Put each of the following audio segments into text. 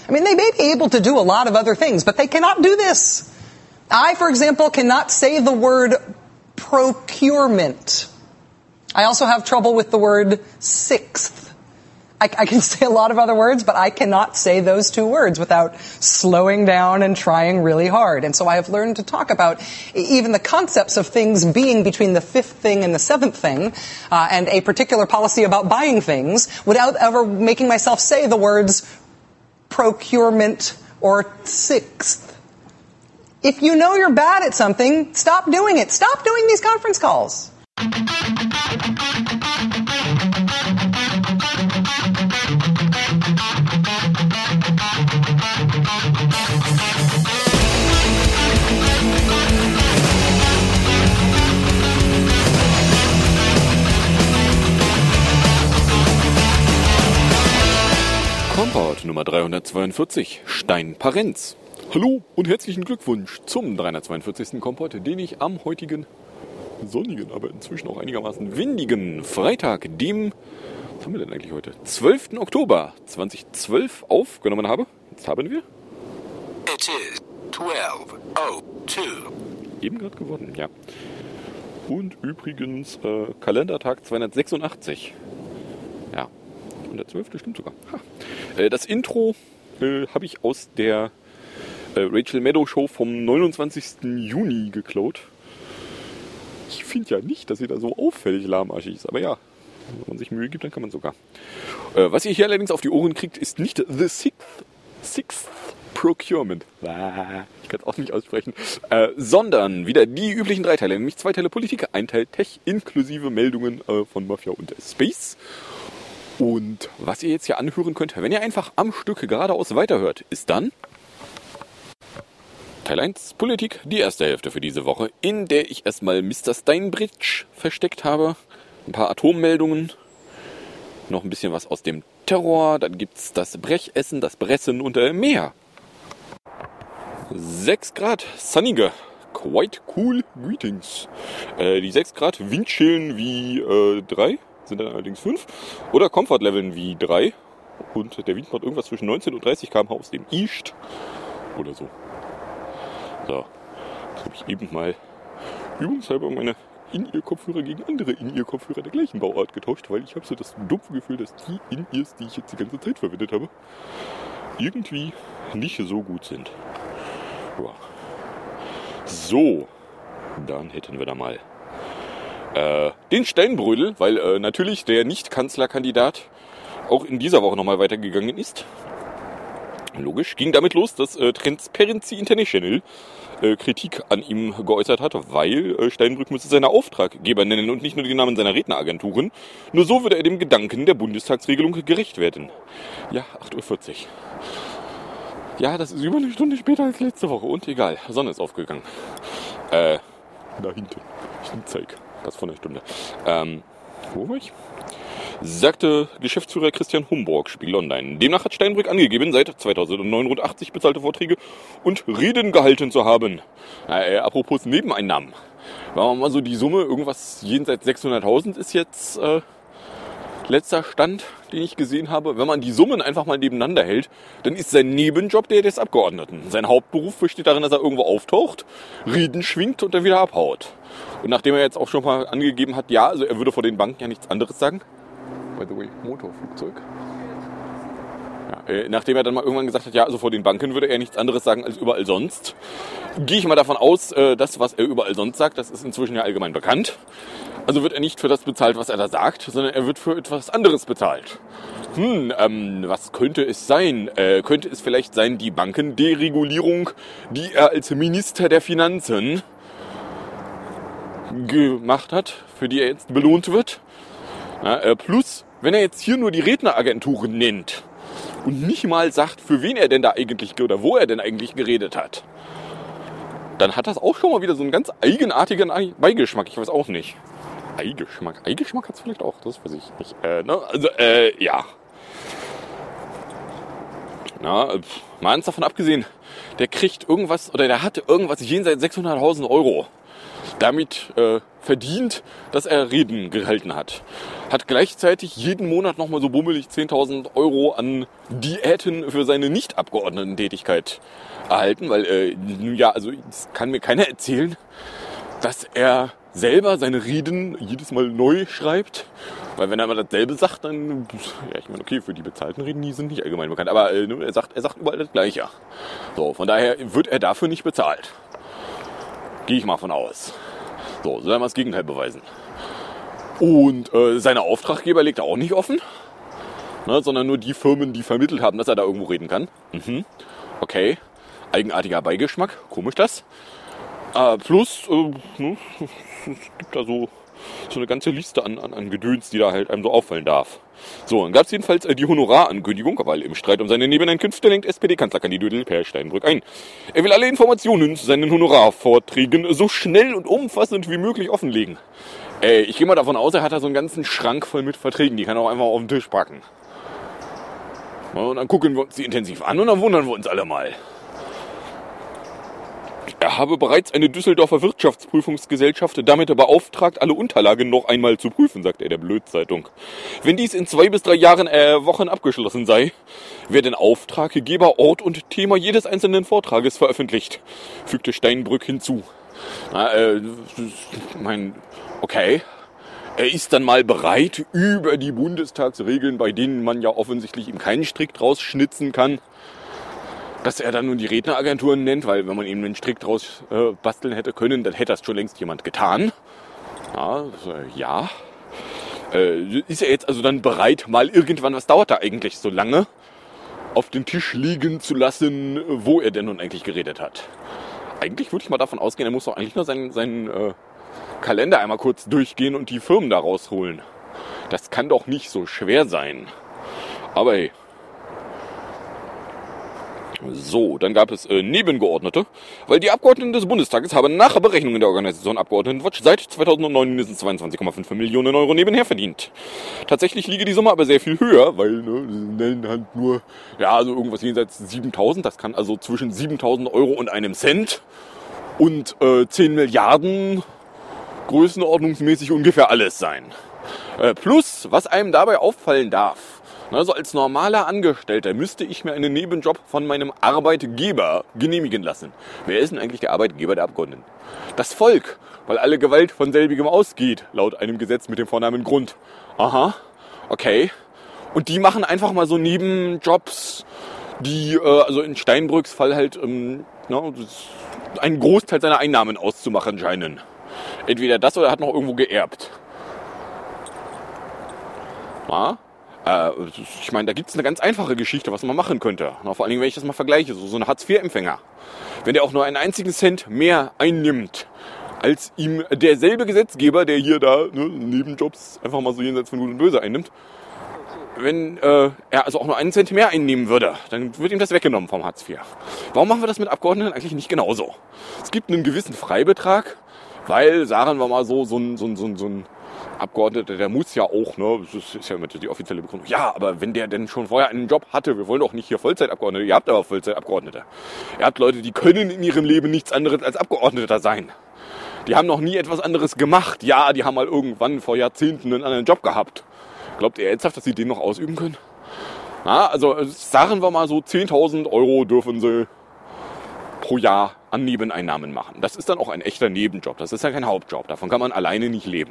I mean, they may be able to do a lot of other things, but they cannot do this. I, for example, cannot say the word procurement. I also have trouble with the word sixth. I can say a lot of other words, but I cannot say those two words without slowing down and trying really hard. And so I have learned to talk about even the concepts of things being between the fifth thing and the seventh thing, and a particular policy about buying things without ever making myself say the words procurement or sixth. If you know you're bad at something, stop doing it. Stop doing these conference calls. Kompott Nummer 342, Stein-Parenz. Hallo und herzlichen Glückwunsch zum 342. Kompott, den ich am heutigen sonnigen, aber inzwischen auch einigermaßen windigen Freitag, dem, was haben wir denn eigentlich heute? 12. Oktober 2012 aufgenommen habe. Jetzt haben wir It is 12:02. Eben gerade geworden, ja. Und übrigens Kalendertag 286. Ja, und der 12. stimmt sogar. Das Intro habe ich aus der Rachel Maddow Show vom 29. Juni geklaut. Ich finde ja nicht, dass sie da so auffällig lahmarschig ist, aber ja, wenn man sich Mühe gibt, dann kann man sogar. Was ihr hier allerdings auf die Ohren kriegt, ist nicht The Sixth Procurement. Ich kann es auch nicht aussprechen. Sondern wieder die üblichen 3 Teile, nämlich 2 Teile Politik, 1 Teil Tech, inklusive Meldungen von Mafia und Space. Und was ihr jetzt hier anhören könnt, wenn ihr einfach am Stück geradeaus weiterhört, ist dann Teil 1 Politik, die erste Hälfte für diese Woche, in der ich erstmal Mr. Steinbridge versteckt habe. Ein paar Atommeldungen, noch ein bisschen was aus dem Terror, dann gibt's das Brechessen, das Bressen und mehr. 6 Grad, sonnige, quite cool greetings. Die 6 Grad Windchillen wie 3, sind dann allerdings 5. Oder Comfort-Leveln wie 3. Und der Wind macht irgendwas zwischen 19 und 30 km/h aus dem East. Oder so. So, jetzt habe ich eben mal übungshalber meine In-Ear-Kopfhörer gegen andere In-Ear-Kopfhörer der gleichen Bauart getauscht, weil ich habe so das dumpfe Gefühl, dass die In-Ears, die ich jetzt die ganze Zeit verwendet habe, irgendwie nicht so gut sind. Ja. So, dann hätten wir da mal den Steinbrödel, weil natürlich der Nicht-Kanzlerkandidat auch in dieser Woche nochmal weitergegangen ist. Logisch, ging damit los, dass Transparency International Kritik an ihm geäußert hat, weil Steinbrück müsse seine Auftraggeber nennen und nicht nur den Namen seiner Redneragenturen. Nur so würde er dem Gedanken der Bundestagsregelung gerecht werden. Ja, 8:40 Uhr. Ja, das ist über eine Stunde später als letzte Woche und egal, Sonne ist aufgegangen. Da hinten, ich zeig das von der Stunde. Wo war ich? Sagte Geschäftsführer Christian Humborg, Spiegel Online. Demnach hat Steinbrück angegeben, seit 2009 rund 80 bezahlte Vorträge und Reden gehalten zu haben. Apropos Nebeneinnahmen. Wenn man mal so die Summe, irgendwas jenseits 600.000 ist jetzt letzter Stand, den ich gesehen habe. Wenn man die Summen einfach mal nebeneinander hält, dann ist sein Nebenjob der des Abgeordneten. Sein Hauptberuf besteht darin, dass er irgendwo auftaucht, Reden schwingt und dann wieder abhaut. Und nachdem er jetzt auch schon mal angegeben hat, ja, also er würde vor den Banken ja nichts anderes sagen. By the way, Motorflugzeug. Ja, nachdem er dann mal irgendwann gesagt hat, ja, also vor den Banken würde er nichts anderes sagen als überall sonst, gehe ich mal davon aus, das, was er überall sonst sagt, das ist inzwischen ja allgemein bekannt. Also wird er nicht für das bezahlt, was er da sagt, sondern er wird für etwas anderes bezahlt. Was könnte es sein? Könnte es vielleicht sein, die Bankenderegulierung, die er als Minister der Finanzen gemacht hat, für die er jetzt belohnt wird? Ja, plus, wenn er jetzt hier nur die Redneragenturen nennt und nicht mal sagt, für wen er denn da eigentlich oder wo er denn eigentlich geredet hat, dann hat das auch schon mal wieder so einen ganz eigenartigen Beigeschmack. Ich weiß auch nicht. Eigengeschmack hat es vielleicht auch, das weiß ich nicht. Ja. Mal eins davon abgesehen, der kriegt irgendwas oder der hatte irgendwas jenseits 600.000 Euro. Damit verdient, dass er Reden gehalten hat. Hat gleichzeitig jeden Monat nochmal so bummelig 10.000 Euro an Diäten für seine Nicht-Abgeordnetentätigkeit erhalten, weil, also es kann mir keiner erzählen, dass er selber seine Reden jedes Mal neu schreibt. Weil wenn er immer dasselbe sagt, dann, ja, ich meine, okay, für die bezahlten Reden, die sind nicht allgemein bekannt, aber er sagt überall das Gleiche. So, von daher wird er dafür nicht bezahlt. Gehe ich mal von aus. So, soll er mal das Gegenteil beweisen. Und seine Auftraggeber legt er auch nicht offen, ne, sondern nur die Firmen, die vermittelt haben, dass er da irgendwo reden kann. Okay, eigenartiger Beigeschmack, komisch das. Plus, es gibt da so eine ganze Liste an Gedöns, die da halt einem so auffallen darf. So, dann gab es jedenfalls die Honorarankündigung, weil im Streit um seine Nebeneinkünfte lenkt SPD-Kanzlerkandidat Per Steinbrück ein. Er will alle Informationen zu seinen Honorarvorträgen so schnell und umfassend wie möglich offenlegen. Ich gehe mal davon aus, er hat da so einen ganzen Schrank voll mit Verträgen, die kann er auch einfach auf den Tisch packen. Ja, und dann gucken wir uns die intensiv an und dann wundern wir uns alle mal. Er habe bereits eine Düsseldorfer Wirtschaftsprüfungsgesellschaft damit beauftragt, alle Unterlagen noch einmal zu prüfen, sagte er der Blöd-Zeitung. Wenn dies in 2 bis 3 Wochen abgeschlossen sei, werden Auftraggeber, Ort und Thema jedes einzelnen Vortrages veröffentlicht, fügte Steinbrück hinzu. Okay. Er ist dann mal bereit, über die Bundestagsregeln, bei denen man ja offensichtlich ihm keinen Strick draus schnitzen kann, dass er dann nun die Redneragenturen nennt, weil wenn man ihm einen Strick draus basteln hätte können, dann hätte das schon längst jemand getan. Ist er jetzt also dann bereit, mal irgendwann, was dauert da eigentlich so lange, auf den Tisch liegen zu lassen, wo er denn nun eigentlich geredet hat? Eigentlich würde ich mal davon ausgehen, er muss doch eigentlich nur seinen Kalender einmal kurz durchgehen und die Firmen da rausholen. Das kann doch nicht so schwer sein. Aber hey. So, dann gab es Nebengeordnete, weil die Abgeordneten des Bundestages haben nach Berechnungen der Organisation Abgeordnetenwatch seit 2009 mindestens 22,5 Millionen Euro nebenher verdient. Tatsächlich liege die Summe aber sehr viel höher, weil sie nennen halt nur, also irgendwas jenseits 7.000, das kann also zwischen 7.000 Euro und einem Cent und 10 Milliarden größenordnungsmäßig ungefähr alles sein. Plus, was einem dabei auffallen darf, also als normaler Angestellter müsste ich mir einen Nebenjob von meinem Arbeitgeber genehmigen lassen. Wer ist denn eigentlich der Arbeitgeber der Abgeordneten? Das Volk, weil alle Gewalt von selbigem ausgeht, laut einem Gesetz mit dem Vornamen Grund. Aha, okay. Und die machen einfach mal so Nebenjobs, die, also in Steinbrücks Fall halt, einen Großteil seiner Einnahmen auszumachen scheinen. Entweder das oder er hat noch irgendwo geerbt. Ich meine, da gibt es eine ganz einfache Geschichte, was man machen könnte. Vor allen Dingen, wenn ich das mal vergleiche, so ein Hartz-IV-Empfänger. Wenn der auch nur einen einzigen Cent mehr einnimmt, als ihm derselbe Gesetzgeber, der hier Nebenjobs einfach mal so jenseits von Gut und Böse einnimmt, wenn er also auch nur einen Cent mehr einnehmen würde, dann wird ihm das weggenommen vom Hartz IV. Warum machen wir das mit Abgeordneten eigentlich nicht genauso? Es gibt einen gewissen Freibetrag, weil, sagen wir mal so ein Abgeordneter, der muss ja auch, das ist ja immer die offizielle Begründung, aber wenn der denn schon vorher einen Job hatte, wir wollen doch nicht hier Vollzeitabgeordnete, ihr habt aber Vollzeitabgeordnete. Ihr habt Leute, die können in ihrem Leben nichts anderes als Abgeordneter sein. Die haben noch nie etwas anderes gemacht. Ja, die haben mal irgendwann vor Jahrzehnten einen anderen Job gehabt. Glaubt ihr ernsthaft, dass sie den noch ausüben können? Also sagen wir mal so, 10.000 Euro dürfen sie pro Jahr an Nebeneinnahmen machen. Das ist dann auch ein echter Nebenjob. Das ist ja kein Hauptjob. Davon kann man alleine nicht leben.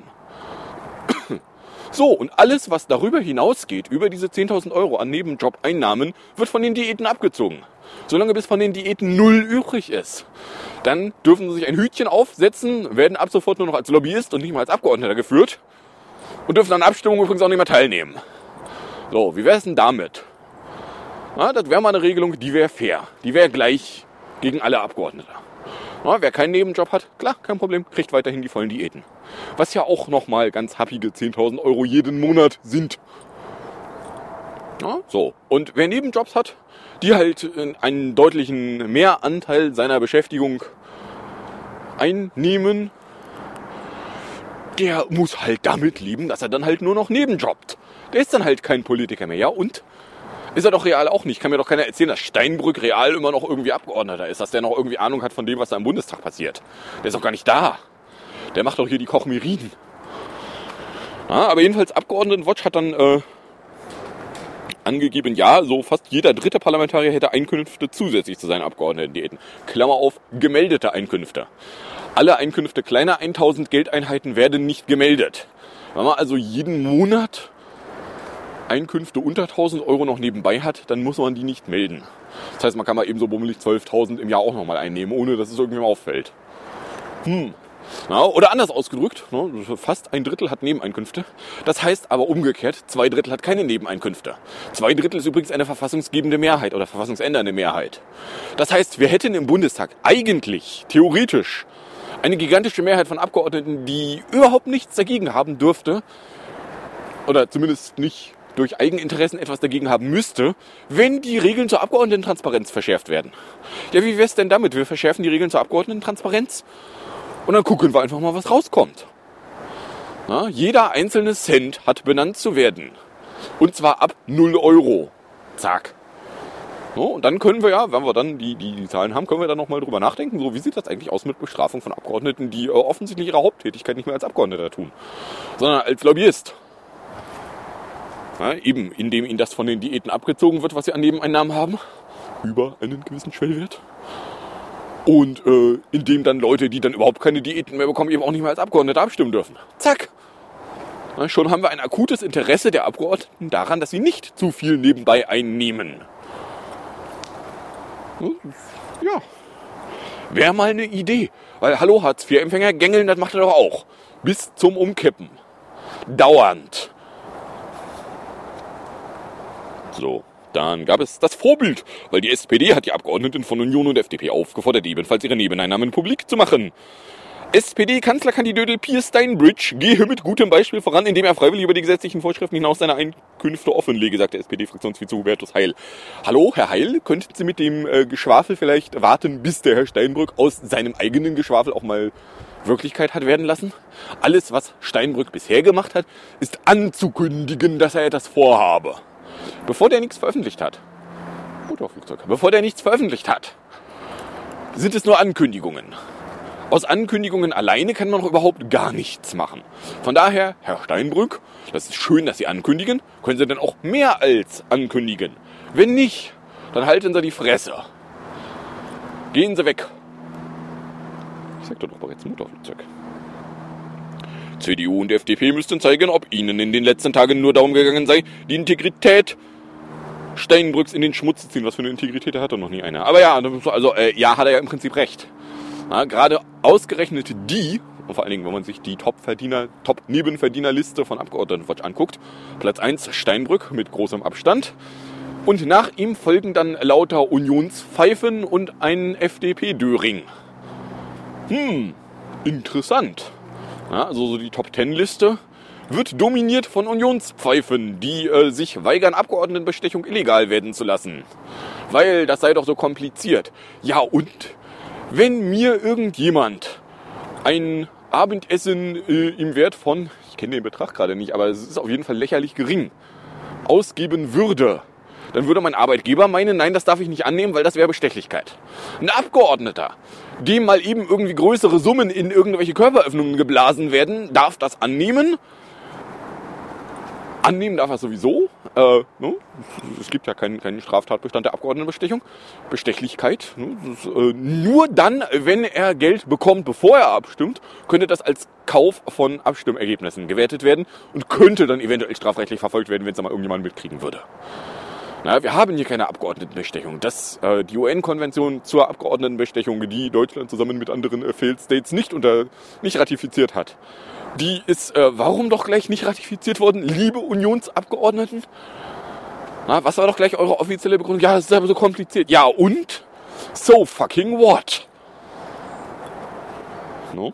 So, und alles, was darüber hinausgeht, über diese 10.000 Euro an Nebenjob-Einnahmen, wird von den Diäten abgezogen. Solange bis von den Diäten 0 übrig ist. Dann dürfen sie sich ein Hütchen aufsetzen, werden ab sofort nur noch als Lobbyist und nicht mehr als Abgeordneter geführt und dürfen an Abstimmungen übrigens auch nicht mehr teilnehmen. So, wie wäre es denn damit? Das wäre mal eine Regelung, die wäre fair. Die wäre gleich gegen alle Abgeordnete. Wer keinen Nebenjob hat, klar, kein Problem, kriegt weiterhin die vollen Diäten. Was ja auch nochmal ganz happige 10.000 Euro jeden Monat sind. So, und wer Nebenjobs hat, die halt einen deutlichen Mehranteil seiner Beschäftigung einnehmen, der muss halt damit leben, dass er dann halt nur noch nebenjobbt. Der ist dann halt kein Politiker mehr, und ist er doch real auch nicht. Kann mir doch keiner erzählen, dass Steinbrück real immer noch irgendwie Abgeordneter ist, dass der noch irgendwie Ahnung hat von dem, was da im Bundestag passiert. Der ist doch gar nicht da. Der macht doch hier die Kochmeriden. Ja, aber jedenfalls Abgeordnetenwatch hat dann angegeben, ja, so fast jeder dritte Parlamentarier hätte Einkünfte zusätzlich zu seinen Abgeordnetendiäten. Klammer auf, gemeldete Einkünfte. Alle Einkünfte kleiner 1000 Geldeinheiten werden nicht gemeldet. Wenn man also jeden Monat Einkünfte unter 1000 Euro noch nebenbei hat, dann muss man die nicht melden. Das heißt, man kann mal eben so bummelig 12.000 im Jahr auch nochmal einnehmen, ohne dass es irgendjemandem auffällt. Ja, oder anders ausgedrückt, ne, fast ein Drittel hat Nebeneinkünfte. Das heißt aber umgekehrt, 2 Drittel hat keine Nebeneinkünfte. 2 Drittel ist übrigens eine verfassungsgebende Mehrheit oder verfassungsändernde Mehrheit. Das heißt, wir hätten im Bundestag eigentlich, theoretisch, eine gigantische Mehrheit von Abgeordneten, die überhaupt nichts dagegen haben dürfte, oder zumindest nicht durch Eigeninteressen etwas dagegen haben müsste, wenn die Regeln zur Abgeordnetentransparenz verschärft werden. Ja, wie wär's denn damit? Wir verschärfen die Regeln zur Abgeordnetentransparenz und dann gucken wir einfach mal, was rauskommt. Na, jeder einzelne Cent hat benannt zu werden. Und zwar ab 0 Euro. Zack. So, und dann können wir ja, wenn wir dann die Zahlen haben, können wir dann nochmal drüber nachdenken, so wie sieht das eigentlich aus mit Bestrafung von Abgeordneten, die offensichtlich ihre Haupttätigkeit nicht mehr als Abgeordneter tun, sondern als Lobbyist. Ja, eben, indem ihnen das von den Diäten abgezogen wird, was sie an Nebeneinnahmen haben, über einen gewissen Schwellwert. Und indem dann Leute, die dann überhaupt keine Diäten mehr bekommen, eben auch nicht mehr als Abgeordnete abstimmen dürfen. Zack! Ja, schon haben wir ein akutes Interesse der Abgeordneten daran, dass sie nicht zu viel nebenbei einnehmen. Ja, wäre mal eine Idee. Weil, hallo, Hartz-IV-Empfänger, gängeln, das macht er doch auch. Bis zum Umkippen. Dauernd. So, dann gab es das Vorbild, weil die SPD hat die Abgeordneten von Union und FDP aufgefordert, ebenfalls ihre Nebeneinnahmen publik zu machen. SPD-Kanzlerkandidat Piers Steinbrück gehe mit gutem Beispiel voran, indem er freiwillig über die gesetzlichen Vorschriften hinaus seine Einkünfte offenlege, sagt der SPD-Fraktionsvize Hubertus Heil. Hallo, Herr Heil, könnten Sie mit dem Geschwafel vielleicht warten, bis der Herr Steinbrück aus seinem eigenen Geschwafel auch mal Wirklichkeit hat werden lassen? Alles, was Steinbrück bisher gemacht hat, ist anzukündigen, dass er etwas vorhabe. Bevor der nichts veröffentlicht hat, sind es nur Ankündigungen. Aus Ankündigungen alleine kann man noch überhaupt gar nichts machen. Von daher, Herr Steinbrück, das ist schön, dass Sie ankündigen. Können Sie denn auch mehr als ankündigen? Wenn nicht, dann halten Sie die Fresse. Gehen Sie weg. Ich sagte doch bereits Motorflugzeug. CDU und FDP müssten zeigen, ob ihnen in den letzten Tagen nur darum gegangen sei, die Integrität Steinbrücks in den Schmutz zu ziehen. Was für eine Integrität, hat er noch nie eine. Aber ja, also ja, hat er ja im Prinzip recht. Ja, gerade ausgerechnet die, und vor allen Dingen, wenn man sich die Top-Nebenverdienerliste von Abgeordnetenwatch anguckt, Platz 1 Steinbrück mit großem Abstand. Und nach ihm folgen dann lauter Unionspfeifen und ein FDP-Döring. Interessant. Ja, also so die Top-10-Liste wird dominiert von Unionspfeifen, die sich weigern, Abgeordnetenbestechung illegal werden zu lassen. Weil das sei doch so kompliziert. Ja und? Wenn mir irgendjemand ein Abendessen im Wert von, ich kenne den Betrag gerade nicht, aber es ist auf jeden Fall lächerlich gering, ausgeben würde, dann würde mein Arbeitgeber meinen, nein, das darf ich nicht annehmen, weil das wäre Bestechlichkeit. Ein Abgeordneter, dem mal eben irgendwie größere Summen in irgendwelche Körperöffnungen geblasen werden, darf das annehmen. Annehmen darf er sowieso. Ne? Es gibt ja keinen Straftatbestand der Abgeordnetenbestechung. Bestechlichkeit. Ne? Nur dann, wenn er Geld bekommt, bevor er abstimmt, könnte das als Kauf von Abstimmergebnissen gewertet werden und könnte dann eventuell strafrechtlich verfolgt werden, wenn es mal irgendjemand mitkriegen würde. Na, wir haben hier keine Abgeordnetenbestechung. Die UN-Konvention zur Abgeordnetenbestechung, die Deutschland zusammen mit anderen Failed States nicht ratifiziert hat, die ist warum doch gleich nicht ratifiziert worden, liebe Unionsabgeordneten? Na, was war doch gleich eure offizielle Begründung? Ja, das ist aber so kompliziert. Ja und? So fucking what? No?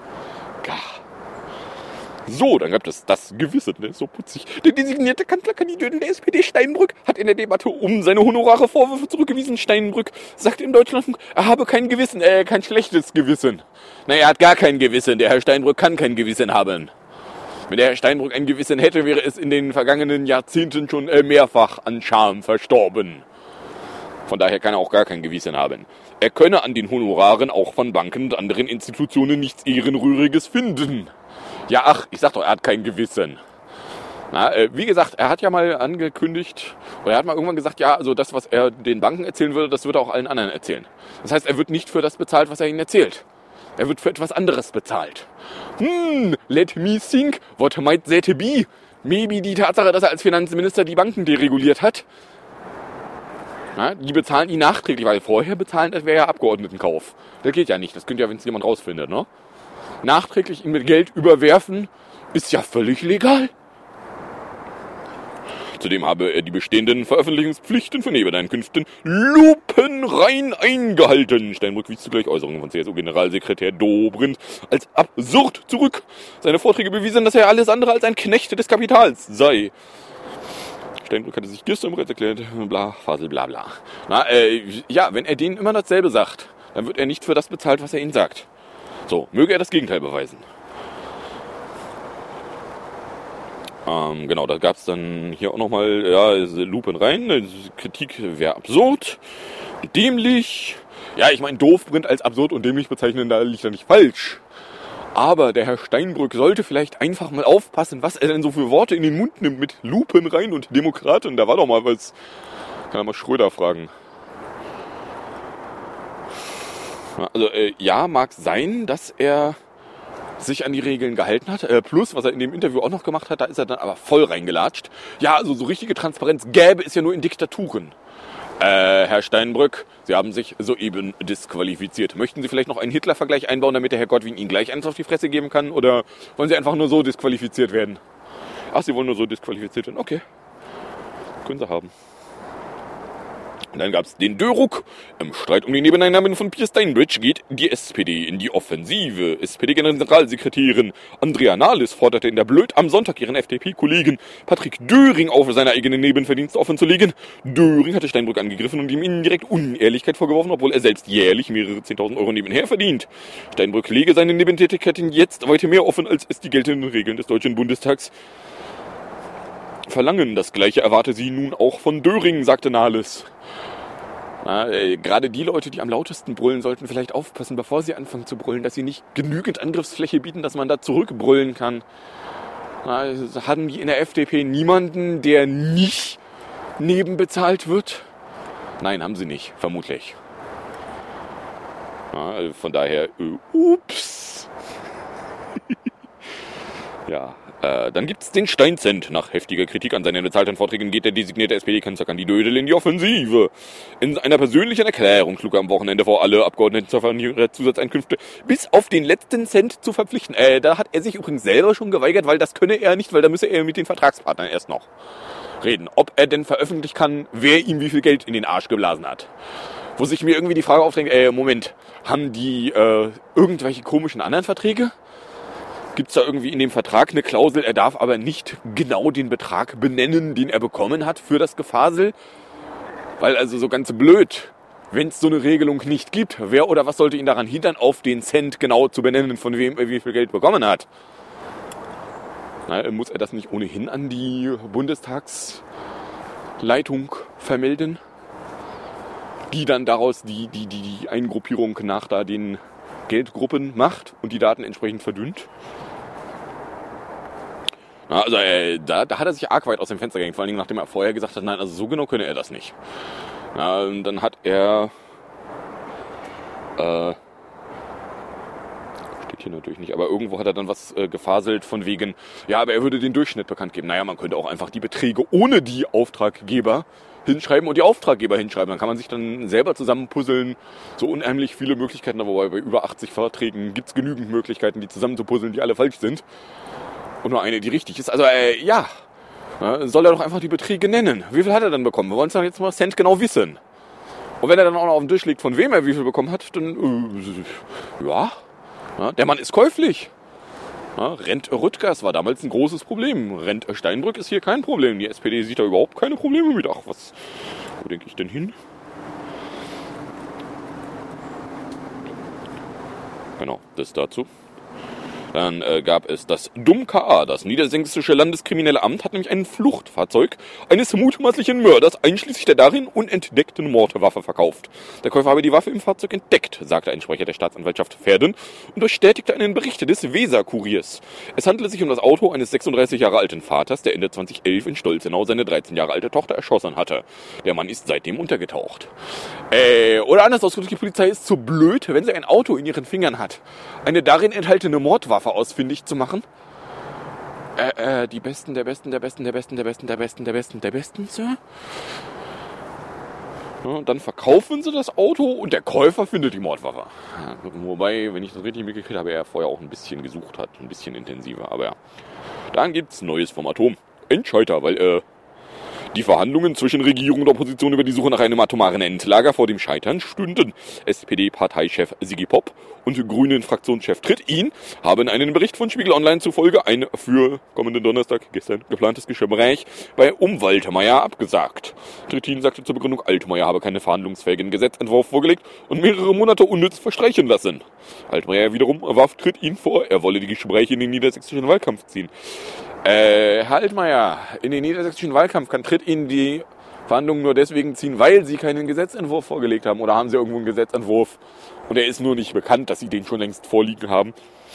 So, dann gab es das Gewissen, der ist so putzig. Der designierte Kanzlerkandidat der SPD Steinbrück hat in der Debatte um seine Honorare Vorwürfe zurückgewiesen. Steinbrück sagt im Deutschlandfunk, er habe kein Gewissen, kein schlechtes Gewissen. Naja, er hat gar kein Gewissen. Der Herr Steinbrück kann kein Gewissen haben. Wenn der Herr Steinbrück ein Gewissen hätte, wäre es in den vergangenen Jahrzehnten schon mehrfach an Scham verstorben. Von daher kann er auch gar kein Gewissen haben. Er könne an den Honoraren auch von Banken und anderen Institutionen nichts Ehrenrühriges finden. Ja, ach, ich sag doch, er hat kein Gewissen. Na, wie gesagt, er hat ja mal angekündigt, oder er hat mal irgendwann gesagt, ja, also das, was er den Banken erzählen würde, das würde er auch allen anderen erzählen. Das heißt, er wird nicht für das bezahlt, was er ihnen erzählt. Er wird für etwas anderes bezahlt. Let me think, what might that be? Maybe die Tatsache, dass er als Finanzminister die Banken dereguliert hat. Na, die bezahlen ihn nachträglich, weil vorher bezahlen, das wäre ja Abgeordnetenkauf. Das geht ja nicht, das könnte ja, wenn es jemand rausfindet, ne? Nachträglich ihn mit Geld überwerfen, ist ja völlig legal. Zudem habe er die bestehenden Veröffentlichungspflichten für Nebeneinkünften lupenrein eingehalten. Steinbrück wies zugleich Äußerungen von CSU-Generalsekretär Dobrindt als absurd zurück. Seine Vorträge bewiesen, dass er alles andere als ein Knecht des Kapitals sei. Steinbrück hatte sich gestern bereits erklärt, bla, Fasel, bla, bla. Na, ja, wenn er denen immer dasselbe sagt, dann wird er nicht für das bezahlt, was er ihnen sagt. So, möge er das Gegenteil beweisen. Genau, da gab es dann hier auch nochmal, ja, Lupen rein, Kritik wäre absurd, dämlich. Ja, ich meine, Dobrindt als absurd und dämlich bezeichnen, da liegt er nicht falsch. Aber der Herr Steinbrück sollte vielleicht einfach mal aufpassen, was er denn so für Worte in den Mund nimmt mit Lupen rein und Demokraten. Da war doch mal was. Kann er mal Schröder fragen. Also, ja, mag sein, dass er sich an die Regeln gehalten hat. Plus, was er in dem Interview auch noch gemacht hat, da ist er dann aber voll reingelatscht. Ja, also so richtige Transparenz gäbe es ja nur in Diktaturen. Herr Steinbrück, Sie haben sich soeben disqualifiziert. Möchten Sie vielleicht noch einen Hitler-Vergleich einbauen, damit der Herr Gottwin Ihnen gleich eins auf die Fresse geben kann? Oder wollen Sie einfach nur so disqualifiziert werden? Ach, Sie wollen nur so disqualifiziert werden? Okay. Können Sie haben. Und dann gab es den Döruck. Im Streit um die Nebeneinnahmen von Pierre Steinbrück geht die SPD in die Offensive. SPD-Generalsekretärin Andrea Nahles forderte in der Blöd am Sonntag ihren FDP-Kollegen Patrick Döring auf, seine eigenen Nebenverdienste offenzulegen. Döring hatte Steinbrück angegriffen und ihm indirekt Unehrlichkeit vorgeworfen, obwohl er selbst jährlich mehrere 10.000 Euro nebenher verdient. Steinbrück lege seine Nebentätigkeiten jetzt weit mehr offen, als es die geltenden Regeln des Deutschen Bundestags verlangen. Das Gleiche erwarte sie nun auch von Döring, sagte Nahles. Gerade die Leute, die am lautesten brüllen, sollten vielleicht aufpassen, bevor sie anfangen zu brüllen, dass sie nicht genügend Angriffsfläche bieten, dass man da zurückbrüllen kann. Haben die in der FDP niemanden, der nicht nebenbezahlt wird? Nein, haben sie nicht, vermutlich. Von daher, ups. Ja. Dann gibt's den Steincent. Nach heftiger Kritik an seinen bezahlten Vorträgen geht der designierte SPD-Kanzler Dödel in die Offensive. In einer persönlichen Erklärung schlug er am Wochenende vor, alle Abgeordneten zur Verhandlung ihrer Zusatzeinkünfte bis auf den letzten Cent zu verpflichten. Da hat er sich übrigens selber schon geweigert, weil das könne er nicht, weil da müsse er mit den Vertragspartnern erst noch reden. Ob er denn veröffentlichen kann, wer ihm wie viel Geld in den Arsch geblasen hat. Wo sich mir irgendwie die Frage aufdrängt, Moment, haben die irgendwelche komischen anderen Verträge? Gibt es da irgendwie in dem Vertrag eine Klausel, er darf aber nicht genau den Betrag benennen, den er bekommen hat für das Gefasel? Weil also so ganz blöd, wenn es so eine Regelung nicht gibt, wer oder was sollte ihn daran hindern, auf den Cent genau zu benennen, von wem er wie viel Geld bekommen hat? Muss er das nicht ohnehin an die Bundestagsleitung vermelden? Die dann daraus die Eingruppierung nach da den Geldgruppen macht und die Daten entsprechend verdünnt? Also da hat er sich arg weit aus dem Fenster gegangen, vor allen Dingen nachdem er vorher gesagt hat, nein, also so genau könne er das nicht. Und dann hat er, steht hier natürlich nicht, aber irgendwo hat er dann was gefaselt von wegen, ja, aber er würde den Durchschnitt bekannt geben. Naja, man könnte auch einfach die Beträge ohne die Auftraggeber hinschreiben und die Auftraggeber hinschreiben. Dann kann man sich dann selber zusammenpuzzeln. So unheimlich viele Möglichkeiten, wobei bei über 80 Verträgen gibt es genügend Möglichkeiten, die zusammenzupuzzeln, die alle falsch sind. Und nur eine, die richtig ist. Also, soll er doch einfach die Beträge nennen. Wie viel hat er dann bekommen? Wir wollen es dann jetzt mal Cent genau wissen. Und wenn er dann auch noch auf den Tisch legt, von wem er wie viel bekommen hat, dann, der Mann ist käuflich. Rent Rüttgers war damals ein großes Problem. Rent Steinbrück ist hier kein Problem. Die SPD sieht da überhaupt keine Probleme mit. Ach, wo denke ich denn hin? Genau, das dazu. Dann gab es das DUMKA. Das Niedersächsische Landeskriminelle Amt hat nämlich ein Fluchtfahrzeug eines mutmaßlichen Mörders einschließlich der darin unentdeckten Mordwaffe verkauft. Der Käufer habe die Waffe im Fahrzeug entdeckt, sagte ein Sprecher der Staatsanwaltschaft Verden und bestätigte einen Bericht des Weser-Kuriers. Es handele sich um das Auto eines 36 Jahre alten Vaters, der Ende 2011 in Stolzenau seine 13 Jahre alte Tochter erschossen hatte. Der Mann ist seitdem untergetaucht. Oder anders ausgedrückt, die Polizei ist zu blöd, wenn sie ein Auto in ihren Fingern hat, eine darin enthaltene Mordwaffe ausfindig zu machen. Die Besten, Sir. Ja, und dann verkaufen sie das Auto und der Käufer findet die Mordwaffe. Ja, wobei, wenn ich das richtig mitgekriegt habe, er vorher auch ein bisschen gesucht hat, ein bisschen intensiver. Aber ja, dann gibt's Neues vom Atom. Entscheider, weil die Verhandlungen zwischen Regierung und Opposition über die Suche nach einem atomaren Endlager vor dem Scheitern stünden. SPD-Parteichef Sigi Pop und Grünen-Fraktionschef Trittin haben einen Bericht von Spiegel Online zufolge ein für kommenden Donnerstag, gestern, geplantes Gespräch bei Altmaier abgesagt. Trittin sagte zur Begründung, Altmaier habe keinen verhandlungsfähigen Gesetzentwurf vorgelegt und mehrere Monate unnütz verstreichen lassen. Altmaier wiederum warf Trittin vor, er wolle die Gespräche in den niedersächsischen Wahlkampf ziehen. Herr Altmaier, in den niedersächsischen Wahlkampf kann Trittin die Verhandlungen nur deswegen ziehen, weil Sie keinen Gesetzentwurf vorgelegt haben. Oder haben Sie irgendwo einen Gesetzentwurf und er ist nur nicht bekannt, dass Sie den schon längst vorliegen haben?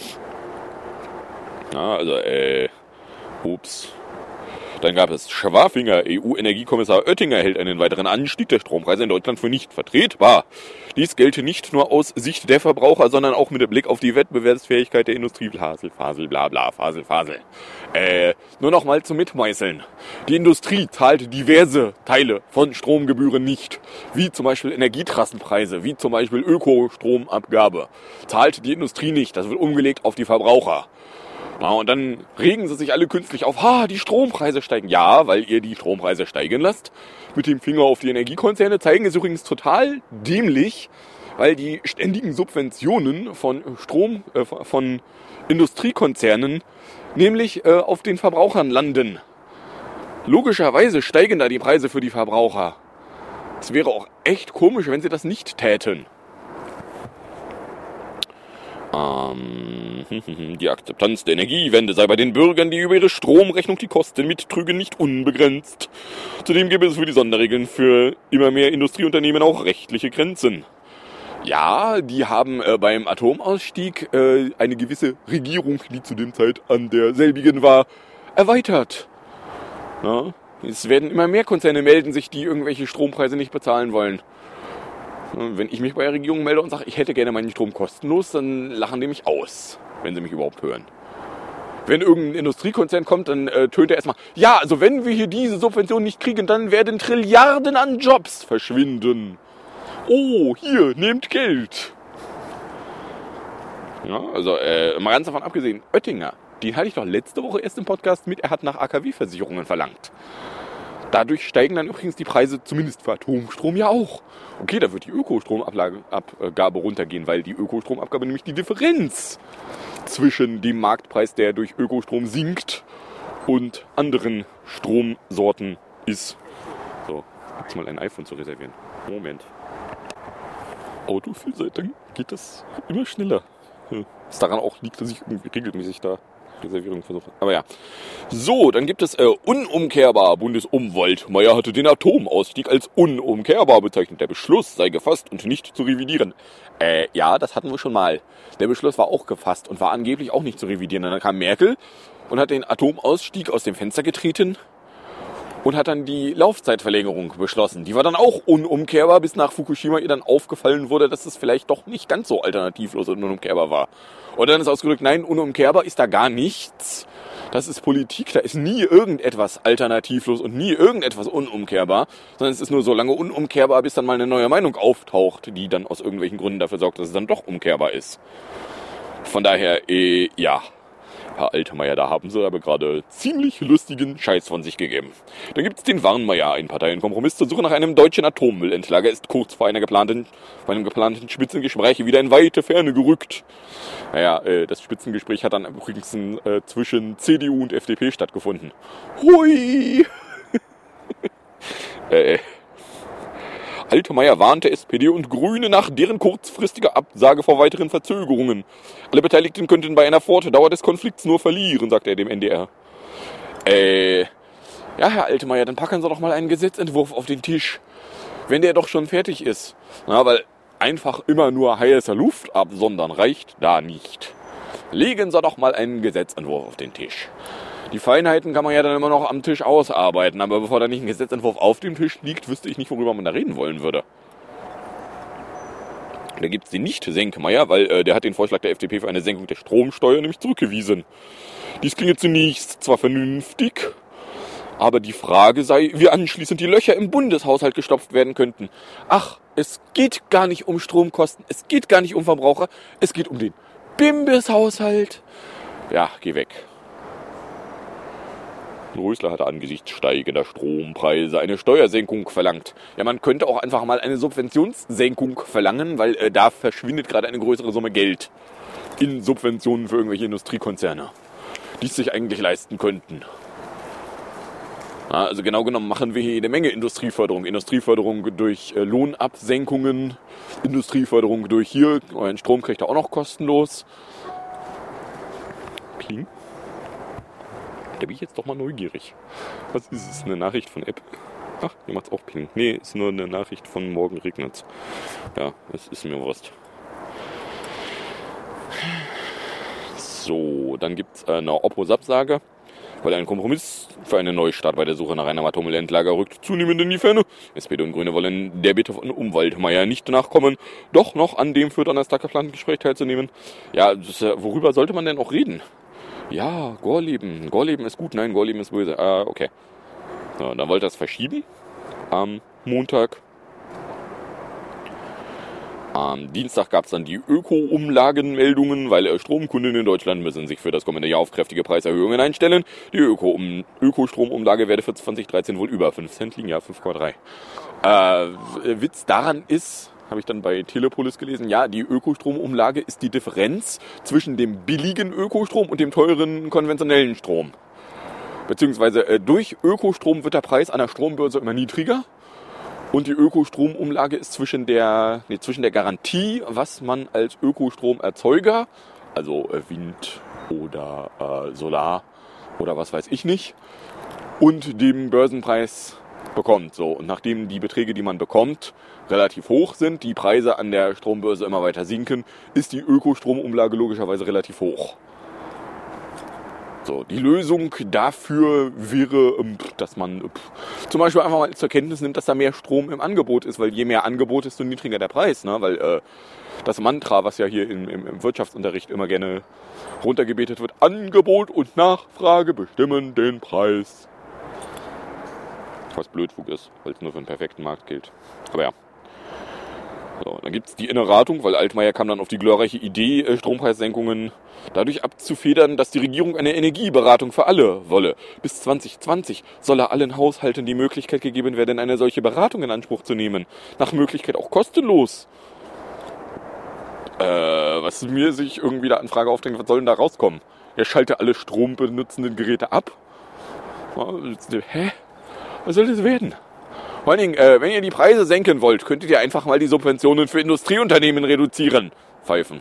Ja, also, ups. Dann gab es Schwafinger. EU-Energiekommissar Oettinger hält einen weiteren Anstieg der Strompreise in Deutschland für nicht vertretbar. Dies gelte nicht nur aus Sicht der Verbraucher, sondern auch mit Blick auf die Wettbewerbsfähigkeit der Industrie. Fasel, bla bla, Fasel. Nur noch mal zum Mitmeißeln. Die Industrie zahlt diverse Teile von Stromgebühren nicht. Wie zum Beispiel Energietrassenpreise, wie zum Beispiel Ökostromabgabe. Zahlt die Industrie nicht. Das wird umgelegt auf die Verbraucher. Ja, und dann regen sie sich alle künstlich auf, die Strompreise steigen. Ja, weil ihr die Strompreise steigen lasst. Mit dem Finger auf die Energiekonzerne zeigen es übrigens total dämlich, weil die ständigen Subventionen von von Industriekonzernen nämlich auf den Verbrauchern landen. Logischerweise steigen da die Preise für die Verbraucher. Es wäre auch echt komisch, wenn sie das nicht täten. Die Akzeptanz der Energiewende sei bei den Bürgern, die über ihre Stromrechnung die Kosten mittrügen, nicht unbegrenzt. Zudem gibt es für die Sonderregeln für immer mehr Industrieunternehmen auch rechtliche Grenzen. Ja, die haben beim Atomausstieg eine gewisse Regierung, die zu dem Zeit an derselbigen war, erweitert. Ja, es werden immer mehr Konzerne melden sich, die irgendwelche Strompreise nicht bezahlen wollen. Wenn ich mich bei der Regierung melde und sage, ich hätte gerne meinen Strom kostenlos, dann lachen die mich aus, wenn sie mich überhaupt hören. Wenn irgendein Industriekonzern kommt, dann tönt er erstmal, ja, also wenn wir hier diese Subvention nicht kriegen, dann werden Trilliarden an Jobs verschwinden. Oh, hier, nehmt Geld. Ja, also mal ganz davon abgesehen, Oettinger, den hatte ich doch letzte Woche erst im Podcast mit, er hat nach AKW-Versicherungen verlangt. Dadurch steigen dann übrigens die Preise, zumindest für Atomstrom, ja auch. Okay, da wird die Ökostromabgabe runtergehen, weil die Ökostromabgabe nämlich die Differenz zwischen dem Marktpreis, der durch Ökostrom sinkt, und anderen Stromsorten ist. So, jetzt mal ein iPhone zu reservieren. Moment. Autofill, dann geht das immer schneller. Was daran auch liegt, dass ich irgendwie regelmäßig da Reservierung versuche. Aber ja. So, dann gibt es unumkehrbar. Bundesumweltmaier hatte den Atomausstieg als unumkehrbar bezeichnet. Der Beschluss sei gefasst und nicht zu revidieren. Ja, das hatten wir schon mal. Der Beschluss war auch gefasst und war angeblich auch nicht zu revidieren. Und dann kam Merkel und hat den Atomausstieg aus dem Fenster getreten und hat dann die Laufzeitverlängerung beschlossen. Die war dann auch unumkehrbar, bis nach Fukushima ihr dann aufgefallen wurde, dass es vielleicht doch nicht ganz so alternativlos und unumkehrbar war. Und dann ist ausgedrückt, nein, unumkehrbar ist da gar nichts. Das ist Politik, da ist nie irgendetwas alternativlos und nie irgendetwas unumkehrbar, sondern es ist nur so lange unumkehrbar, bis dann mal eine neue Meinung auftaucht, die dann aus irgendwelchen Gründen dafür sorgt, dass es dann doch umkehrbar ist. Von daher, ja. Herr Altmaier, da haben sie aber gerade ziemlich lustigen Scheiß von sich gegeben. Dann gibt es den Warnmaier, ein Parteienkompromiss zur Suche nach einem deutschen Atommüllendlager ist kurz vor einem geplanten Spitzengespräch wieder in weite Ferne gerückt. Naja, das Spitzengespräch hat dann übrigens zwischen CDU und FDP stattgefunden. Hui! Altmaier warnte SPD und Grüne nach deren kurzfristiger Absage vor weiteren Verzögerungen. Alle Beteiligten könnten bei einer Fortdauer des Konflikts nur verlieren, sagte er dem NDR. Ja, Herr Altmaier, dann packen Sie doch mal einen Gesetzentwurf auf den Tisch, wenn der doch schon fertig ist. Na, weil einfach immer nur heiße Luft absondern reicht da nicht. Legen Sie doch mal einen Gesetzentwurf auf den Tisch. Die Feinheiten kann man ja dann immer noch am Tisch ausarbeiten, aber bevor da nicht ein Gesetzentwurf auf dem Tisch liegt, wüsste ich nicht, worüber man da reden wollen würde. Da gibt es den Nicht-Senkmeier, weil der hat den Vorschlag der FDP für eine Senkung der Stromsteuer nämlich zurückgewiesen. Dies klinge zunächst zwar vernünftig, aber die Frage sei, wie anschließend die Löcher im Bundeshaushalt gestopft werden könnten. Ach, es geht gar nicht um Stromkosten, es geht gar nicht um Verbraucher, es geht um den Bimbeshaushalt. Ja, geh weg. Rösler hatte angesichts steigender Strompreise eine Steuersenkung verlangt. Ja, man könnte auch einfach mal eine Subventionssenkung verlangen, weil da verschwindet gerade eine größere Summe Geld in Subventionen für irgendwelche Industriekonzerne, die es sich eigentlich leisten könnten. Ja, also genau genommen machen wir hier eine Menge Industrieförderung. Industrieförderung durch Lohnabsenkungen, Industrieförderung durch hier, euren Strom kriegt ihr auch noch kostenlos. Ping. Da bin ich jetzt doch mal neugierig. Was ist es? Eine Nachricht von Apple? Ach, hier macht's auch Ping. Nee, ist nur eine Nachricht von morgen regnet's. Ja, es ist mir Wurst. So, dann gibt's eine Oppo-Absage, weil ein Kompromiss für einen Neustart bei der Suche nach einem Atommüllendlager rückt zunehmend in die Ferne. SPD und Grüne wollen der Bitte von Umweltmeier nicht nachkommen, doch noch an dem für Donnerstag geplanten Gespräch teilzunehmen. Ja, worüber sollte man denn auch reden? Ja, Gorleben. Gorleben ist gut. Nein, Gorleben ist böse. Okay. So, dann wollte er es verschieben. Am Montag. Am Dienstag gab es dann die Öko-Umlagenmeldungen, weil Stromkunden in Deutschland müssen sich für das kommende Jahr auf kräftige Preiserhöhungen einstellen. Die Ökostromumlage werde für 2013 wohl über 5 Cent liegen. Ja, 5,3. Witz daran ist, habe ich dann bei Telepolis gelesen, ja, die Ökostromumlage ist die Differenz zwischen dem billigen Ökostrom und dem teuren konventionellen Strom. Beziehungsweise durch Ökostrom wird der Preis an der Strombörse immer niedriger und die Ökostromumlage ist zwischen der Garantie, was man als Ökostromerzeuger, also Wind oder Solar oder was weiß ich nicht, und dem Börsenpreis bekommt. So, und nachdem die Beträge, die man bekommt, relativ hoch sind, die Preise an der Strombörse immer weiter sinken, ist die Ökostromumlage logischerweise relativ hoch. So, die Lösung dafür wäre, dass man zum Beispiel einfach mal zur Kenntnis nimmt, dass da mehr Strom im Angebot ist, weil je mehr Angebot, desto niedriger der Preis. Ne? Weil das Mantra, was ja hier im Wirtschaftsunterricht immer gerne runtergebetet wird, Angebot und Nachfrage bestimmen den Preis. Was Blödfug ist, weil es nur für einen perfekten Markt gilt. Aber ja. So, dann gibt es die Inneratung, weil Altmaier kam dann auf die glorreiche Idee, Strompreissenkungen dadurch abzufedern, dass die Regierung eine Energieberatung für alle wolle. Bis 2020 solle allen Haushalten die Möglichkeit gegeben werden, eine solche Beratung in Anspruch zu nehmen. Nach Möglichkeit auch kostenlos. Was mir sich irgendwie da an Frage aufdrängt, was soll denn da rauskommen? Er schalte alle strombenutzenden Geräte ab? Hä? Was soll das werden? Vor allen Dingen, wenn ihr die Preise senken wollt, könntet ihr einfach mal die Subventionen für Industrieunternehmen reduzieren. Pfeifen.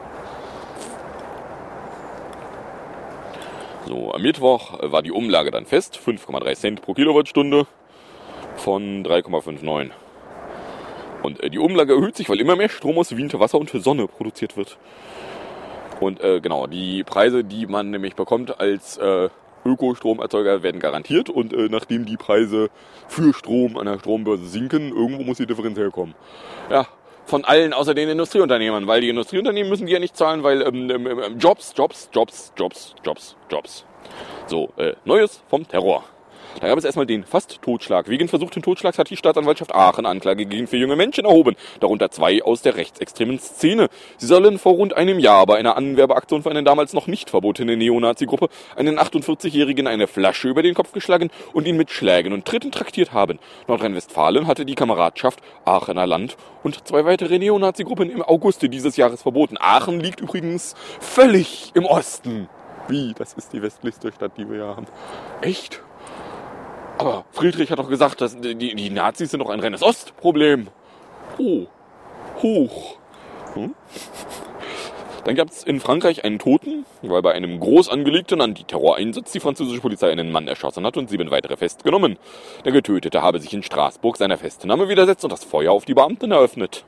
So, am Mittwoch war die Umlage dann fest. 5,3 Cent pro Kilowattstunde von 3,59. Und die Umlage erhöht sich, weil immer mehr Strom aus Wind, Wasser und Sonne produziert wird. Und genau, die Preise, die man nämlich bekommt als Ökostromerzeuger, werden garantiert. Und nachdem die Preise für Strom an der Strombörse sinken, irgendwo muss die Differenz herkommen. Ja, von allen außer den Industrieunternehmen. Weil die Industrieunternehmen müssen die ja nicht zahlen, weil Jobs. So, Neues vom Terror. Da gab es erstmal den Fast-Totschlag. Wegen versuchten Totschlags hat die Staatsanwaltschaft Aachen Anklage gegen 4 junge Menschen erhoben, darunter 2 aus der rechtsextremen Szene. Sie sollen vor rund einem Jahr bei einer Anwerbeaktion für eine damals noch nicht verbotene Neonazi-Gruppe einen 48-Jährigen eine Flasche über den Kopf geschlagen und ihn mit Schlägen und Tritten traktiert haben. Nordrhein-Westfalen hatte die Kameradschaft Aachener Land und 2 weitere Neonazi-Gruppen im August dieses Jahres verboten. Aachen liegt übrigens völlig im Osten. Wie? Das ist die westlichste Stadt, die wir hier haben. Echt? Aber Friedrich hat doch gesagt, dass die Nazis sind doch ein reines Ostproblem. Oh, hoch. Dann gab es in Frankreich einen Toten, weil bei einem groß angelegten Antiterroreinsatz die französische Polizei einen Mann erschossen hat und 7 weitere festgenommen. Der Getötete habe sich in Straßburg seiner Festnahme widersetzt und das Feuer auf die Beamten eröffnet.